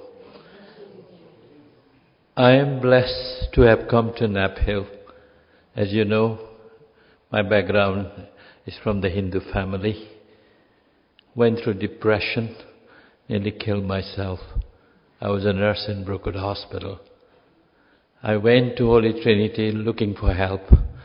I am blessed to have come to Knaphill. As you know, my background is from the Hindu family. Went through depression, nearly killed myself. I was a nurse in Brookwood Hospital. I went to Holy Trinity looking for help.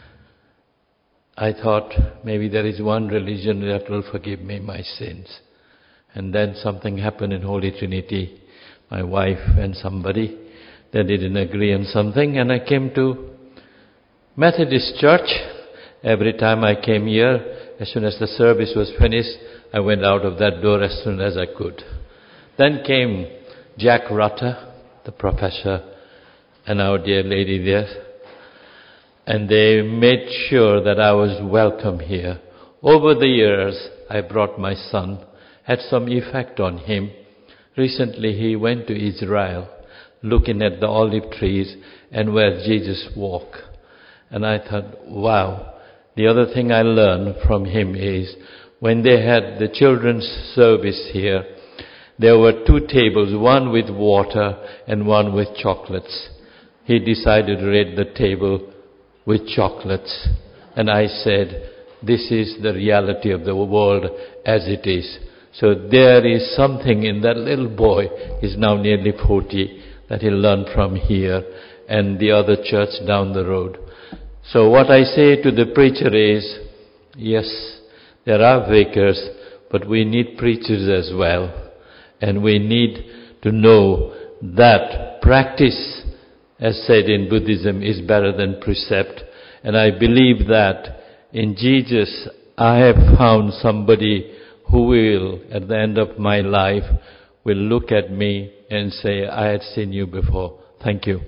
I thought maybe there is one religion that will forgive me my sins. And then something happened in Holy Trinity. My wife and somebody, they didn't agree on something, and I came to Methodist Church. Every time I came here, as soon as the service was finished, I went out of that door as soon as I could. Then came Jack Rutter, the professor, and our dear lady there. And they made sure that I was welcome here. Over the years, I brought my son, had some effect on him. Recently, he went to Israel, looking at the olive trees and where Jesus walked. And I thought, wow. The other thing I learned from him is when they had the children's service here, there were two tables, one with water and one with chocolates. He decided to raid the table with chocolates. And I said, this is the reality of the world as it is. So there is something in that little boy, he's now nearly forty, that he learned from here. and the other church down the road. So what I say to the preacher is, yes, there are vicars, but we need preachers as well. And we need to know that practice, as said in Buddhism, is better than precept. And I believe that in Jesus, I have found somebody who will, at the end of my life, will look at me and say, I had seen you before. Thank you.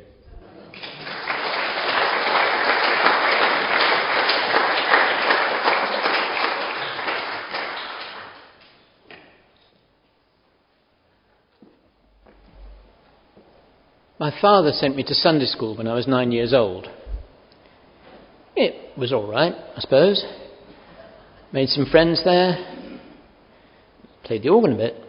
My father sent me to Sunday school when I was nine years old. It was all right, I suppose. Made some friends there. Played the organ a bit.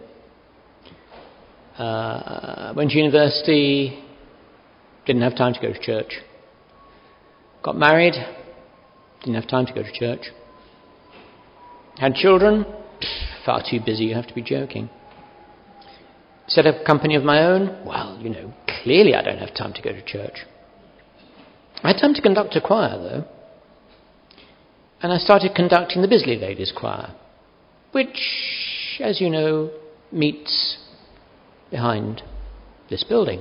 Uh, went to university. Didn't have time to go to church. Got married. Didn't have time to go to church. Had children. Pff, far too busy, you have to be joking. Set up a company of my own. Well, you know, clearly I don't have time to go to church. I had time to conduct a choir, though. And I started conducting the Bisley Ladies Choir, which, as you know, meets behind this building.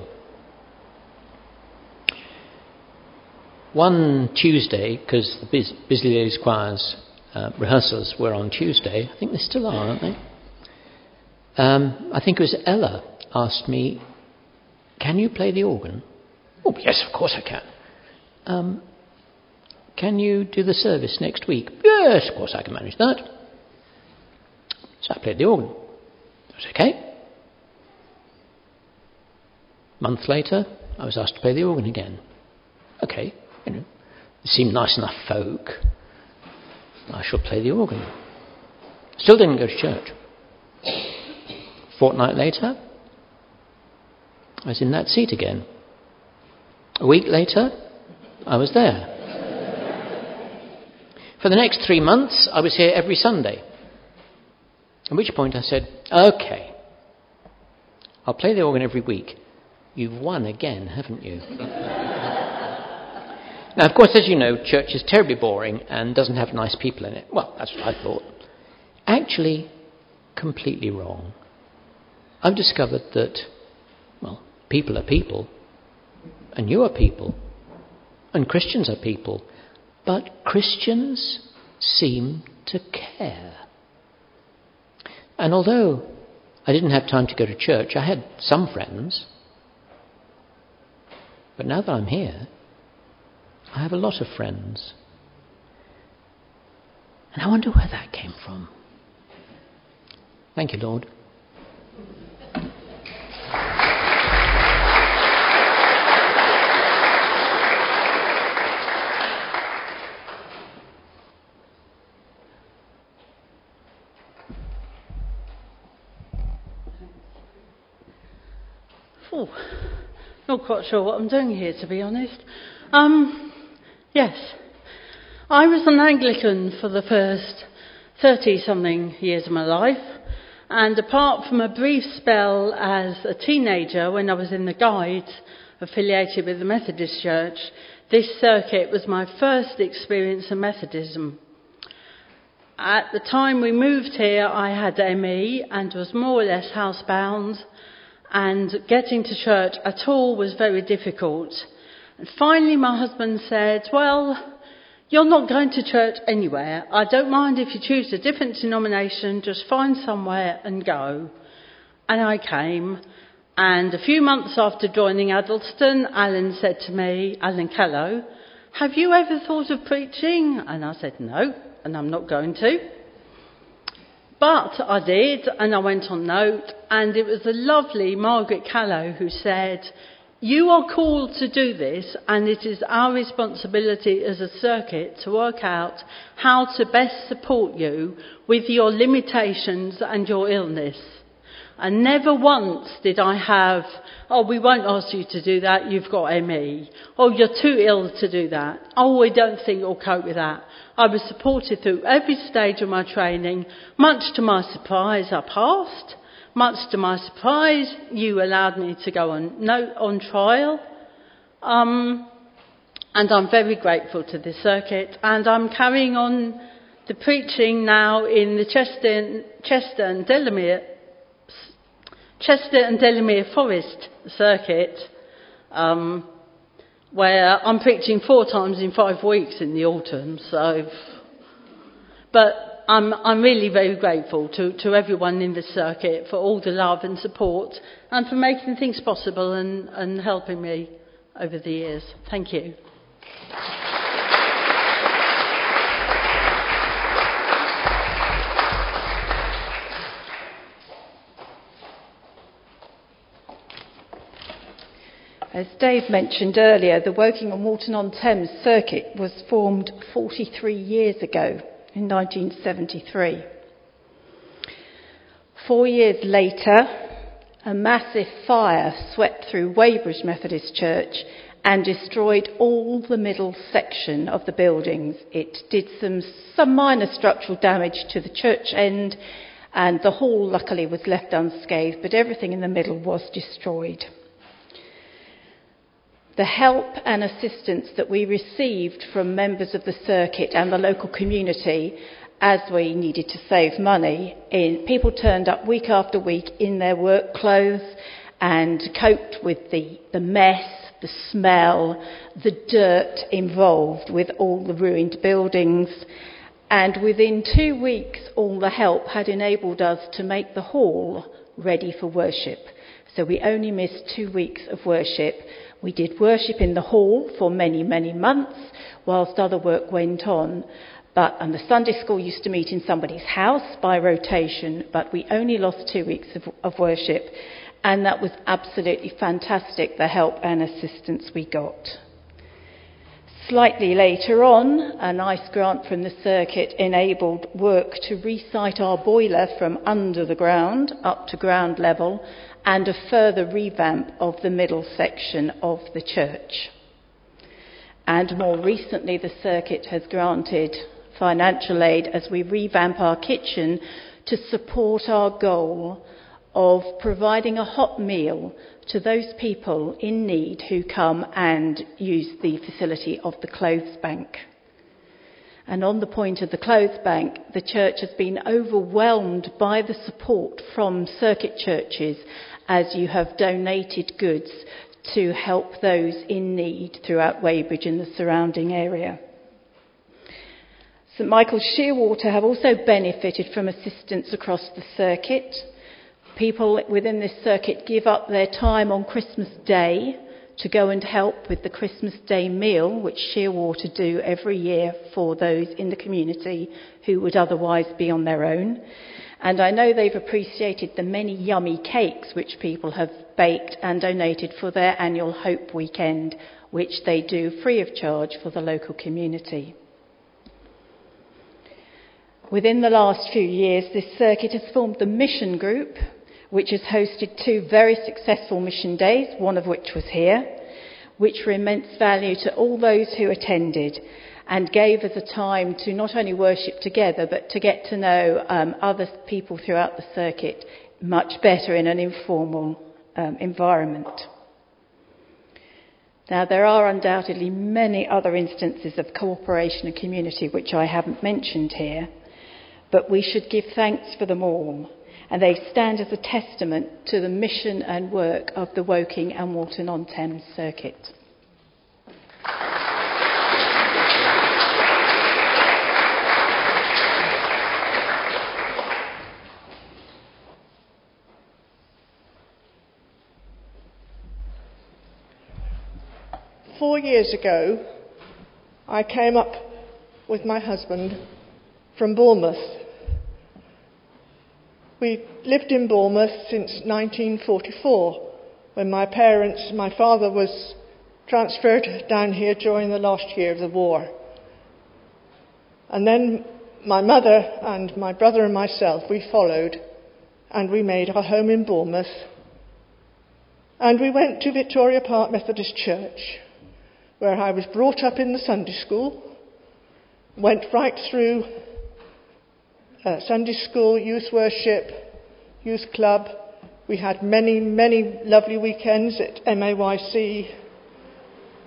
One Tuesday, because the Bis- Bisley Ladies Choir's uh, rehearsals were on Tuesday, I think they still are, aren't they? Um, I think it was Ella asked me, can you play the organ? Oh, yes, of course I can. Um, can you do the service next week? Yes, of course I can manage that. So I played the organ. It was okay. A month later, I was asked to play the organ again. Okay, you know, it seemed nice enough folk. I shall play the organ. Still didn't go to church. A fortnight later, I was in that seat again. A week later, I was there. For the next three months, I was here every Sunday. At which point I said, OK, I'll play the organ every week. You've won again, haven't you? Now, of course, as you know, church is terribly boring and doesn't have nice people in it. Well, that's what I thought. Actually, completely wrong. I've discovered that, well, people are people, and you are people, and Christians are people, but Christians seem to care. And although I didn't have time to go to church, I had some friends. But now that I'm here, I have a lot of friends. And I wonder where that came from. Thank you, Lord. Oh, not quite sure what I'm doing here, to be honest. Um, yes, I was an Anglican for the first thirty-something years of my life, and apart from a brief spell as a teenager when I was in the Guides, affiliated with the Methodist Church, this circuit was my first experience of Methodism. At the time we moved here, I had M E and was more or less housebound, and getting to church at all was very difficult. And finally my husband said, well, you're not going to church anywhere. I don't mind if you choose a different denomination, just find somewhere and go. And I came, and a few months after joining Addleston, Alan said to me, Alan Kello, have you ever thought of preaching? And I said, no, and I'm not going to. But I did, and I went on note, and it was the lovely Margaret Callow who said, you are called to do this, and it is our responsibility as a circuit to work out how to best support you with your limitations and your illness. And never once did I have, oh, we won't ask you to do that, you've got M E. Oh, you're too ill to do that. Oh, we don't think you'll cope with that. I was supported through every stage of my training. Much to my surprise, I passed. Much to my surprise, you allowed me to go on, no, on trial. Um, and I'm very grateful to the circuit, and I'm carrying on the preaching now in the Chester, Chester and Delamere Chester and Delamere Forest circuit, um, where I'm preaching four times in five weeks in the autumn. So, but I'm I'm really very grateful to, to everyone in the circuit for all the love and support and for making things possible and, and helping me over the years. Thank you. As Dave mentioned earlier, the Woking and Walton-on-Thames circuit was formed forty-three years ago, in nineteen seventy-three. Four years later, a massive fire swept through Weybridge Methodist Church and destroyed all the middle section of the buildings. It did some, some minor structural damage to the church end, and the hall luckily was left unscathed, but everything in the middle was destroyed. The help and assistance that we received from members of the circuit and the local community as we needed to save money, in, people turned up week after week in their work clothes and coped with the, the mess, the smell, the dirt involved with all the ruined buildings. And within two weeks, all the help had enabled us to make the hall ready for worship. So we only missed two weeks of worship. We did worship in the hall for many, many months whilst other work went on. But, and the Sunday school used to meet in somebody's house by rotation, but we only lost two weeks of, of worship. And that was absolutely fantastic, the help and assistance we got. Slightly later on, a nice grant from the circuit enabled work to re-site our boiler from under the ground up to ground level, and a further revamp of the middle section of the church. And more recently, the circuit has granted financial aid as we revamp our kitchen to support our goal of providing a hot meal to those people in need who come and use the facility of the clothes bank. And on the point of the clothes bank, the church has been overwhelmed by the support from circuit churches as you have donated goods to help those in need throughout Weybridge and the surrounding area. St Michael's Shearwater have also benefited from assistance across the circuit. People within this circuit give up their time on Christmas Day to go and help with the Christmas Day meal, which Shearwater do every year for those in the community who would otherwise be on their own. And I know they've appreciated the many yummy cakes which people have baked and donated for their annual Hope Weekend, which they do free of charge for the local community. Within the last few years, this circuit has formed the Mission Group, which has hosted two very successful mission days, one of which was here, which were immense value to all those who attended and gave us a time to not only worship together, but to get to know um, other people throughout the circuit much better in an informal um, environment. Now, there are undoubtedly many other instances of cooperation and community which I haven't mentioned here, but we should give thanks for them all, and they stand as a testament to the mission and work of the Woking and Walton-on-Thames circuit. Four years ago, I came up with my husband from Bournemouth. We lived in Bournemouth since nineteen forty-four, when my parents, my father was transferred down here during the last year of the war. And then my mother and my brother and myself, we followed, and we made our home in Bournemouth. And we went to Victoria Park Methodist Church, where I was brought up in the Sunday school, went right through uh, Sunday school, youth worship, youth club. We had many, many lovely weekends at M A Y C.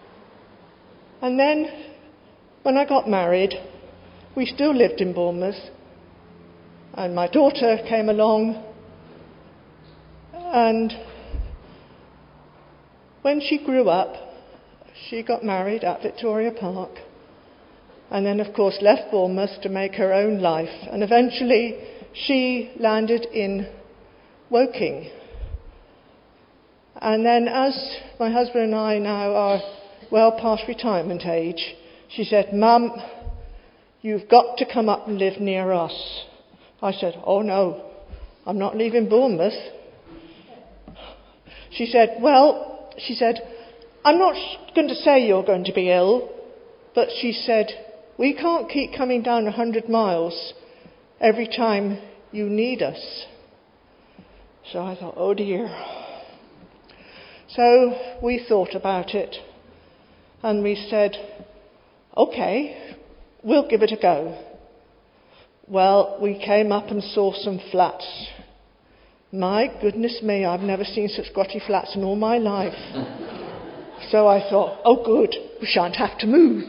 And then, when I got married, we still lived in Bournemouth. And my daughter came along. And when she grew up, she got married at Victoria Park. And then, of course, left Bournemouth to make her own life. And eventually, she landed in Woking. And then, as my husband and I now are well past retirement age, she said, "Mum, you've got to come up and live near us." I said, "Oh no, I'm not leaving Bournemouth." She said, "Well," she said, "I'm not going to say you're going to be ill," but she said, "We can't keep coming down a hundred miles every time you need us." So I thought, oh dear. So we thought about it, and we said, "Okay, we'll give it a go." Well, we came up and saw some flats. My goodness me, I've never seen such grotty flats in all my life. So I thought, oh good, we shan't have to move.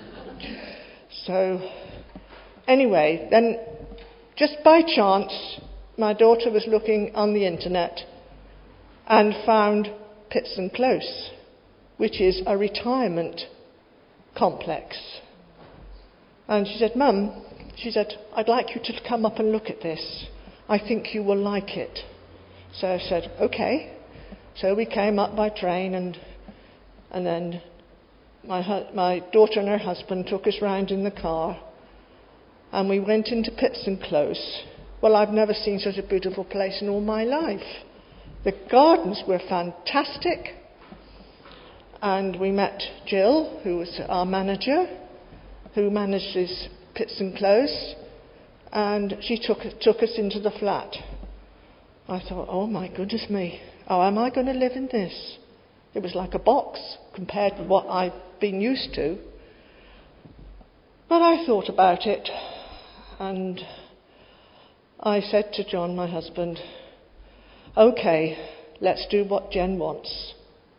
So anyway, then just by chance, my daughter was looking on the internet and found Pitson Close, which is a retirement complex. And she said, "Mum," she said, "I'd like you to come up and look at this. I think you will like it." So I said, "Okay." So we came up by train, and and then my hu- my daughter and her husband took us round in the car, and we went into Pitson Close. Well, I've never seen such a beautiful place in all my life. The gardens were fantastic, and we met Jill, who was our manager, who manages Pitson Close, and she took took us into the flat. I thought, oh my goodness me, how am I going to live in this? It was like a box compared with what I've been used to. But I thought about it, and I said to John, my husband, "Okay, let's do what Jen wants."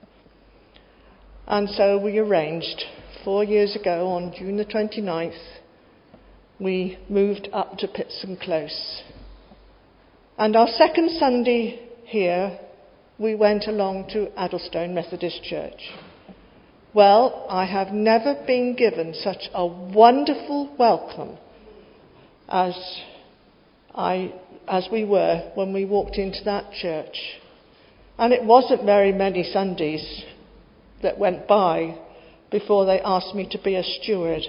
And so we arranged, four years ago on June the twenty-ninth, we moved up to Pitson Close. And our second Sunday here, we went along to Addlestone Methodist Church. Well, I have never been given such a wonderful welcome as I as we were when we walked into that church. And it wasn't very many Sundays that went by before they asked me to be a steward.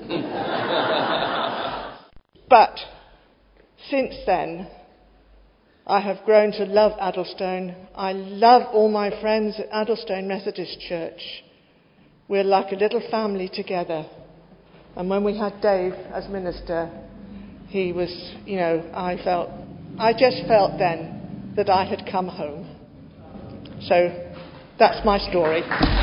But since then, I have grown to love Addlestone. I love all my friends at Addlestone Methodist Church. We're like a little family together. And when we had Dave as minister, he was, you know, I felt, I just felt then that I had come home. So that's my story.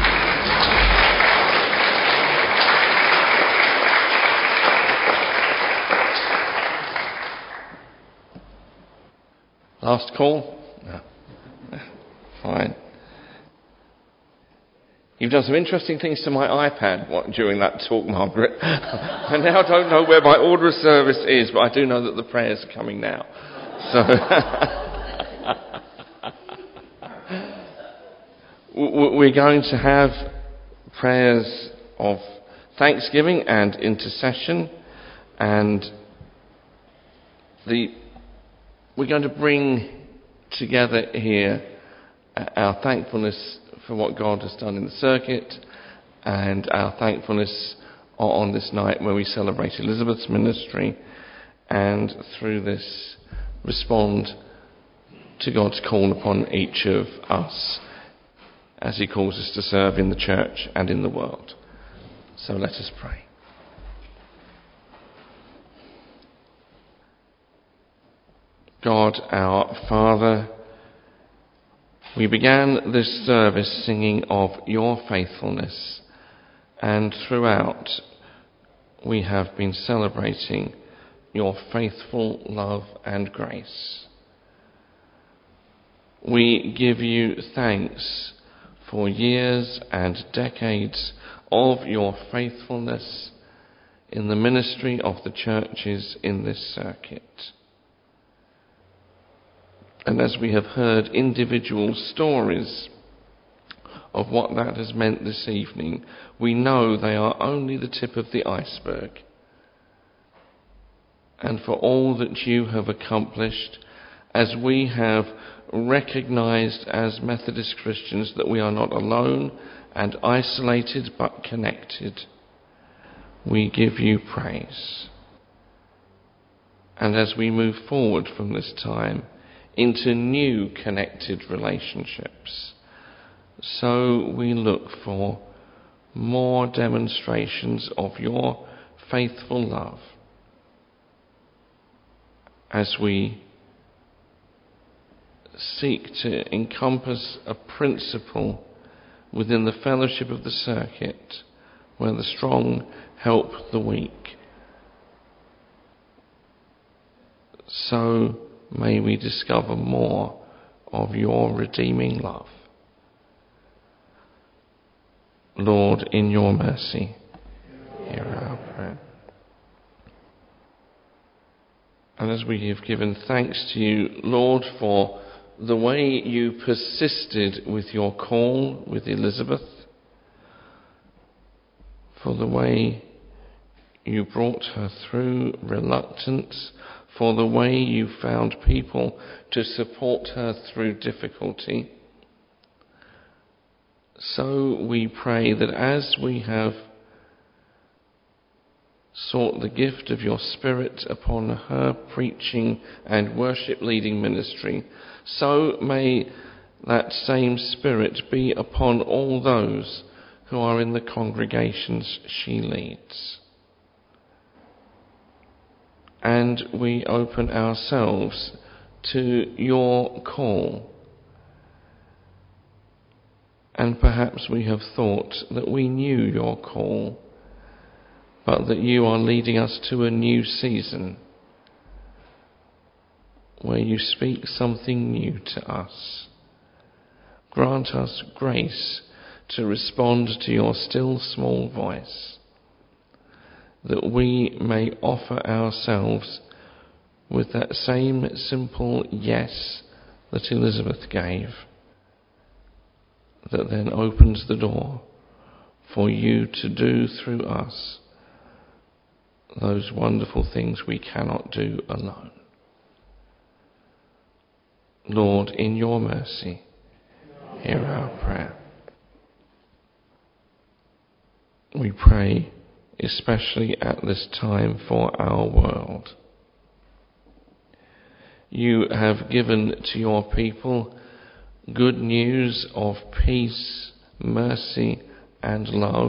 Last call? No. Fine. You've done some interesting things to my iPad what, during that talk, Margaret. I now don't know where my order of service is, but I do know that the prayers are coming now. So we're going to have prayers of thanksgiving and intercession, and the we're going to bring together here our thankfulness for what God has done in the circuit, and our thankfulness on this night where we celebrate Elizabeth's ministry, and through this respond to God's call upon each of us as he calls us to serve in the church and in the world. So let us pray. God, our Father, we began this service singing of your faithfulness, and throughout we have been celebrating your faithful love and grace. We give you thanks for years and decades of your faithfulness in the ministry of the churches in this circuit. And as we have heard individual stories of what that has meant this evening, we know they are only the tip of the iceberg. And for all that you have accomplished, as we have recognised as Methodist Christians that we are not alone and isolated but connected, we give you praise. And as we move forward from this time into new connected relationships, so we look for more demonstrations of your faithful love as we seek to encompass a principle within the fellowship of the circuit where the strong help the weak. So may we discover more of your redeeming love. Lord, in your mercy, hear our prayer. And as we have given thanks to you, Lord, for the way you persisted with your call with Elizabeth, for the way you brought her through reluctance, for the way you found people to support her through difficulty, so we pray that as we have sought the gift of your Spirit upon her preaching and worship leading ministry, so may that same Spirit be upon all those who are in the congregations she leads. And we open ourselves to your call. And perhaps we have thought that we knew your call, but that you are leading us to a new season where you speak something new to us. Grant us grace to respond to your still small voice, that we may offer ourselves with that same simple yes that Elizabeth gave, that then opens the door for you to do through us those wonderful things we cannot do alone. Lord, in your mercy, hear our prayer. We pray especially at this time for our world. You have given to your people good news of peace, mercy, and love,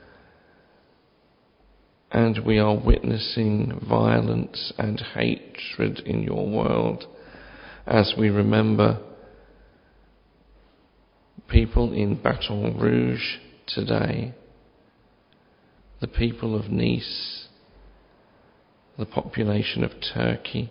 and we are witnessing violence and hatred in your world as we remember people in Baton Rouge today, the people of Nice, the population of Turkey.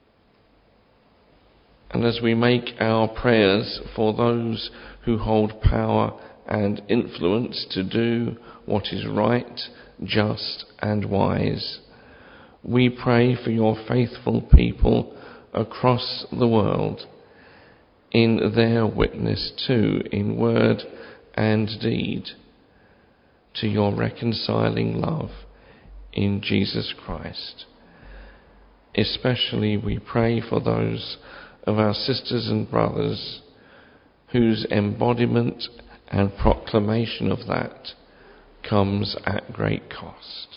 And as we make our prayers for those who hold power and influence to do what is right, just and wise, we pray for your faithful people across the world in their witness too, in word and deed, to your reconciling love in Jesus Christ. Especially we pray for those of our sisters and brothers whose embodiment and proclamation of that comes at great cost.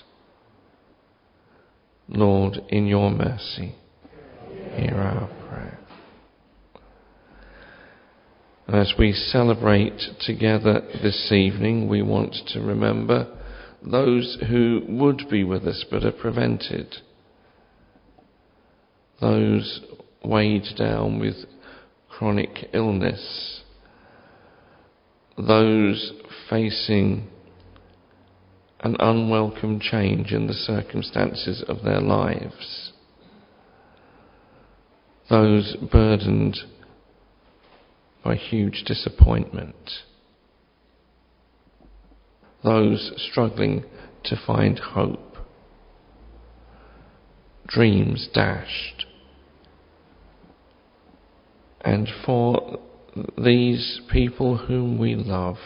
Lord, in your mercy, hear our prayer. And as we celebrate together this evening, we want to remember those who would be with us but are prevented, those weighed down with chronic illness, those facing an unwelcome change in the circumstances of their lives, those burdened by huge disappointment, those struggling to find hope, dreams dashed. And for these people whom we love,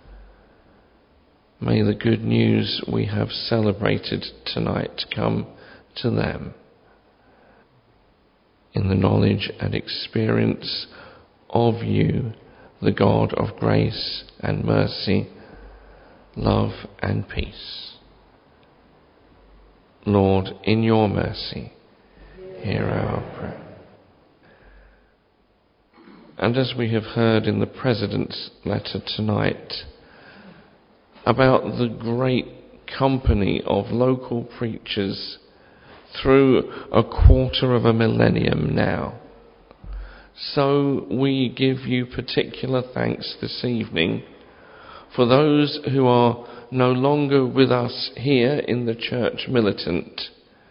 may the good news we have celebrated tonight come to them in the knowledge and experience of you, the God of grace and mercy, love and peace. Lord, in your mercy, hear our prayer. And as we have heard in the President's letter tonight about the great company of local preachers through a quarter of a millennium now, so we give you particular thanks this evening for those who are no longer with us here in the church militant,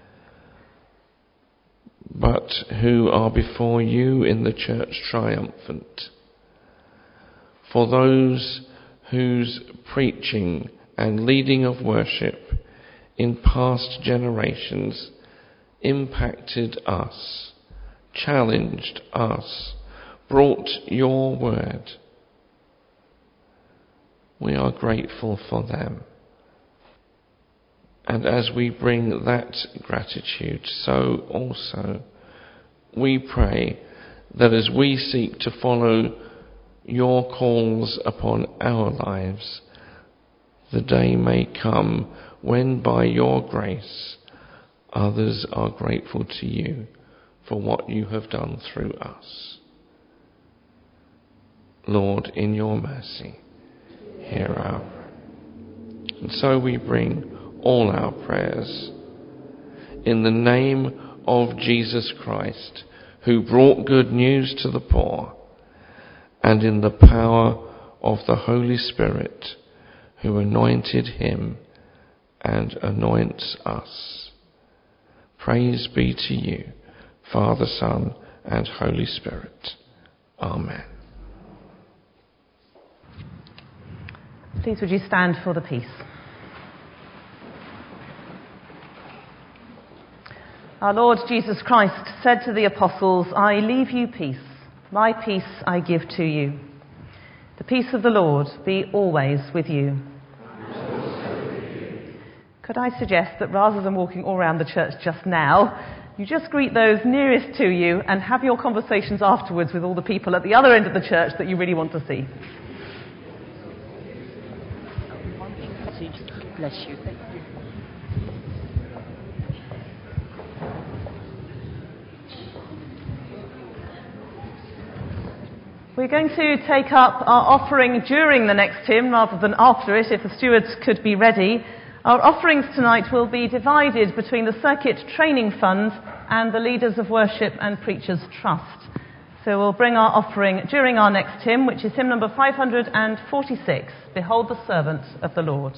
but who are before you in the church triumphant. For those whose preaching and leading of worship in past generations impacted us, challenged us, brought your word. We are grateful for them. And as we bring that gratitude, so also we pray that as we seek to follow your calls upon our lives, the day may come when by your grace others are grateful to you for what you have done through us. Lord, in your mercy, hear our prayer. And so we bring all our prayers in the name of Jesus Christ, who brought good news to the poor, and in the power of the Holy Spirit, who anointed him and anoints us. Praise be to you, Father, Son, and Holy Spirit. Amen. Please would you stand for the peace. Our Lord Jesus Christ said to the apostles, I leave you peace, my peace I give to you. The peace of the Lord be always with you. Could I suggest that rather than walking all around the church just now, you just greet those nearest to you and have your conversations afterwards with all the people at the other end of the church that you really want to see. Bless you. We're going to take up our offering during the next hymn rather than after it, if the stewards could be ready. Our offerings tonight will be divided between the Circuit Training Fund and the Leaders of Worship and Preachers Trust. So we'll bring our offering during our next hymn, which is hymn number five hundred forty-six, Behold the Servant of the Lord.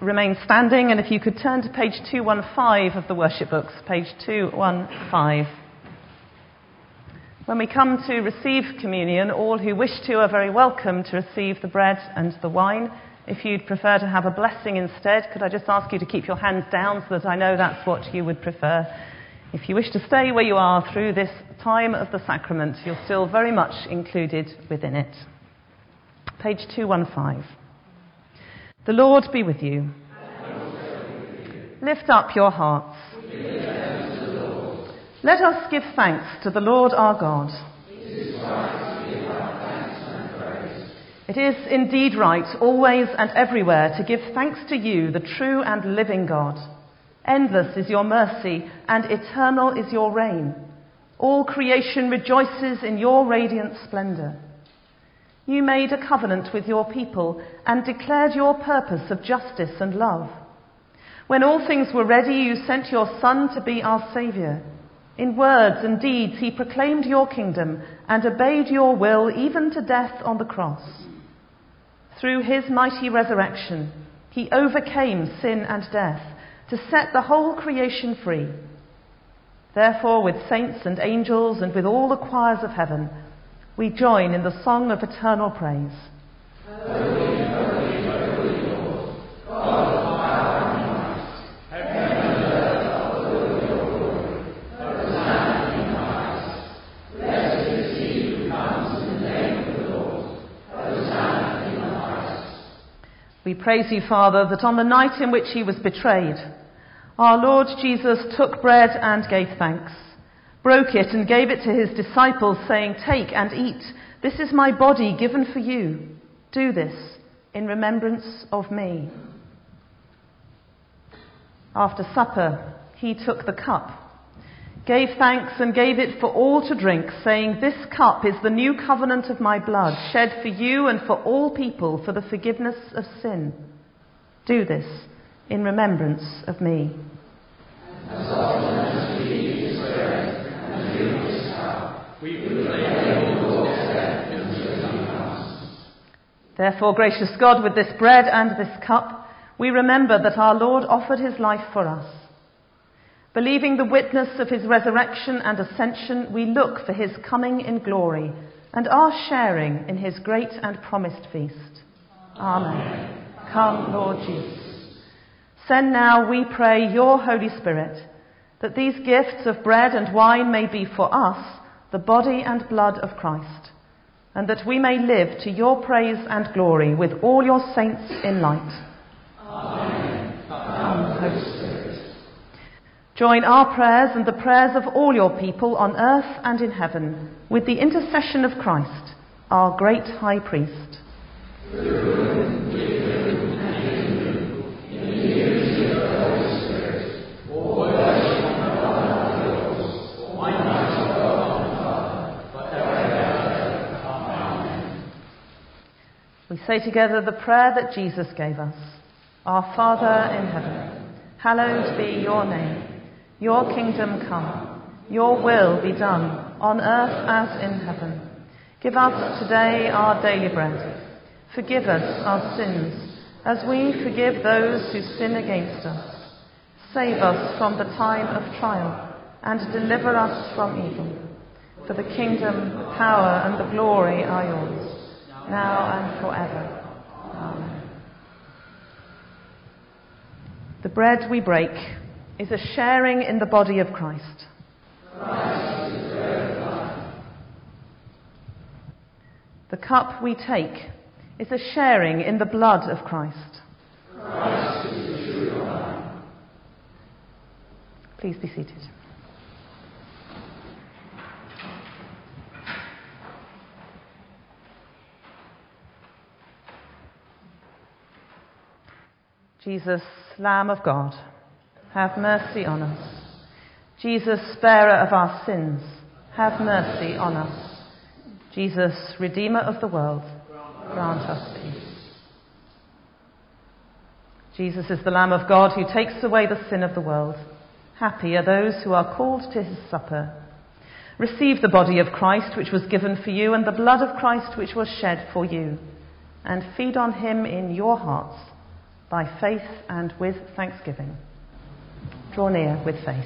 remain standing, and if you could turn to page two fifteen of the worship books, page two fifteen. When we come to receive communion, all who wish to are very welcome to receive the bread and the wine. If you'd prefer to have a blessing instead, could I just ask you to keep your hands down so that I know that's what you would prefer? If you wish to stay where you are through this time of the sacrament, you're still very much included within it. Page two fifteen. The Lord be with you. Lift up your hearts. Let us give thanks to the Lord our God. It is indeed right, always and everywhere, to give thanks to you, the true and living God. Endless is your mercy, and eternal is your reign. All creation rejoices in your radiant splendour. You made a covenant with your people and declared your purpose of justice and love. When all things were ready, you sent your Son to be our Saviour. In words and deeds he proclaimed your kingdom and obeyed your will even to death on the cross. Through his mighty resurrection, he overcame sin and death to set the whole creation free. Therefore, with saints and angels and with all the choirs of heaven, we join in the song of eternal praise. Holy, holy, holy Lord, God of power and might, heaven and earth are full of your glory. Hosanna in the highest. Blessed is he who comes in the name of the Lord. Hosanna in the highest. We praise you, Father, that on the night in which he was betrayed, our Lord Jesus took bread and gave thanks, broke it and gave it to his disciples, saying, "Take and eat. This is my body given for you. Do this in remembrance of me." After supper, he took the cup, gave thanks and gave it for all to drink, saying, "This cup is the new covenant of my blood, shed for you and for all people for the forgiveness of sin. Do this in remembrance of me." As often as we eat his bread and drink his cup, we proclaim the Lord's death until he comes. Therefore, gracious God, with this bread and this cup, we remember that our Lord offered his life for us. Believing the witness of his resurrection and ascension, we look for his coming in glory and are sharing in his great and promised feast. Amen. Come, Lord Jesus. Send now, we pray, your Holy Spirit, that these gifts of bread and wine may be for us the body and blood of Christ, and that we may live to your praise and glory with all your saints in light. Amen. Come, Holy Spirit. Join our prayers and the prayers of all your people on earth and in heaven with the intercession of Christ, our great high priest. We say together the prayer that Jesus gave us. Our Father in heaven, hallowed be your name. Your kingdom come. Your will be done on earth as in heaven. Give us today our daily bread. Forgive us our sins as we forgive those who sin against us. Save us from the time of trial and deliver us from evil. For the kingdom, the power and the glory are yours, now and forever. Amen. The bread we break is a sharing in the body of Christ. Christ is the bread of life. The cup we take is a sharing in the blood of Christ. Christ is the true wine. Please be seated. Jesus, Lamb of God, have mercy on us. Jesus, bearer of our sins, have mercy on us. Jesus, Redeemer of the world, grant us peace. Jesus is the Lamb of God who takes away the sin of the world. Happy are those who are called to his supper. Receive the body of Christ which was given for you and the blood of Christ which was shed for you, and feed on him in your hearts by faith and with thanksgiving. Draw near with faith.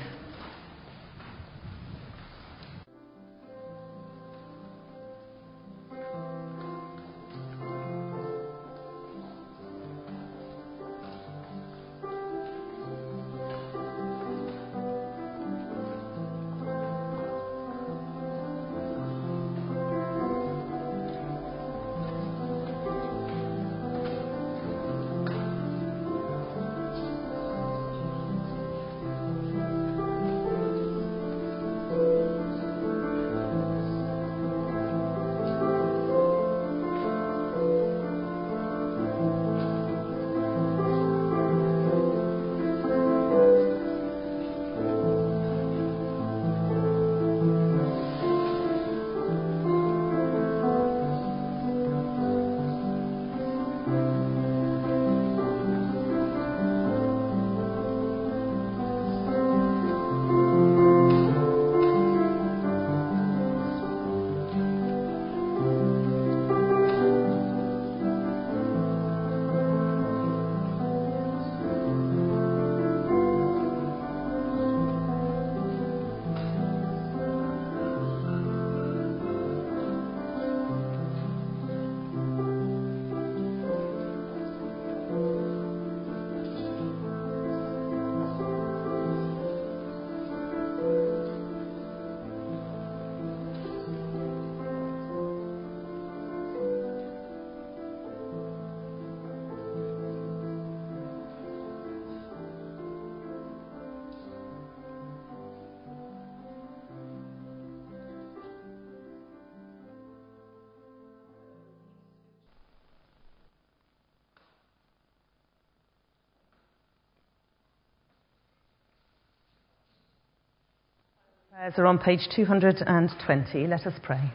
Prayers are on page two hundred twenty. Let us pray.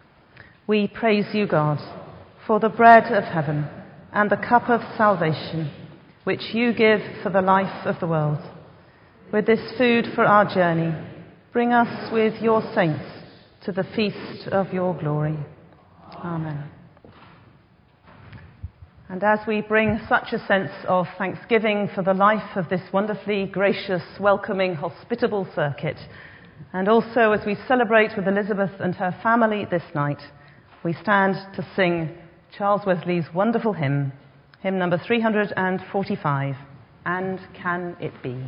We praise you, God, for the bread of heaven and the cup of salvation, which you give for the life of the world. With this food for our journey, bring us with your saints to the feast of your glory. Amen. And as we bring such a sense of thanksgiving for the life of this wonderfully gracious, welcoming, hospitable circuit, and also as we celebrate with Elizabeth and her family this night, we stand to sing Charles Wesley's wonderful hymn, hymn number three hundred forty-five, And Can It Be?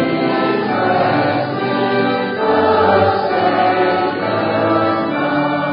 Amen.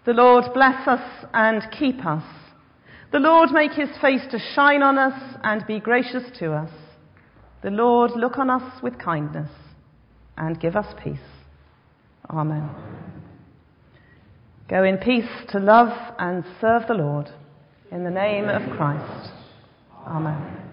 The Lord bless us and keep us. The Lord make his face to shine on us and be gracious to us. The Lord look on us with kindness and give us peace. Amen. Go in peace to love and serve the Lord. In the name of Christ. Amen.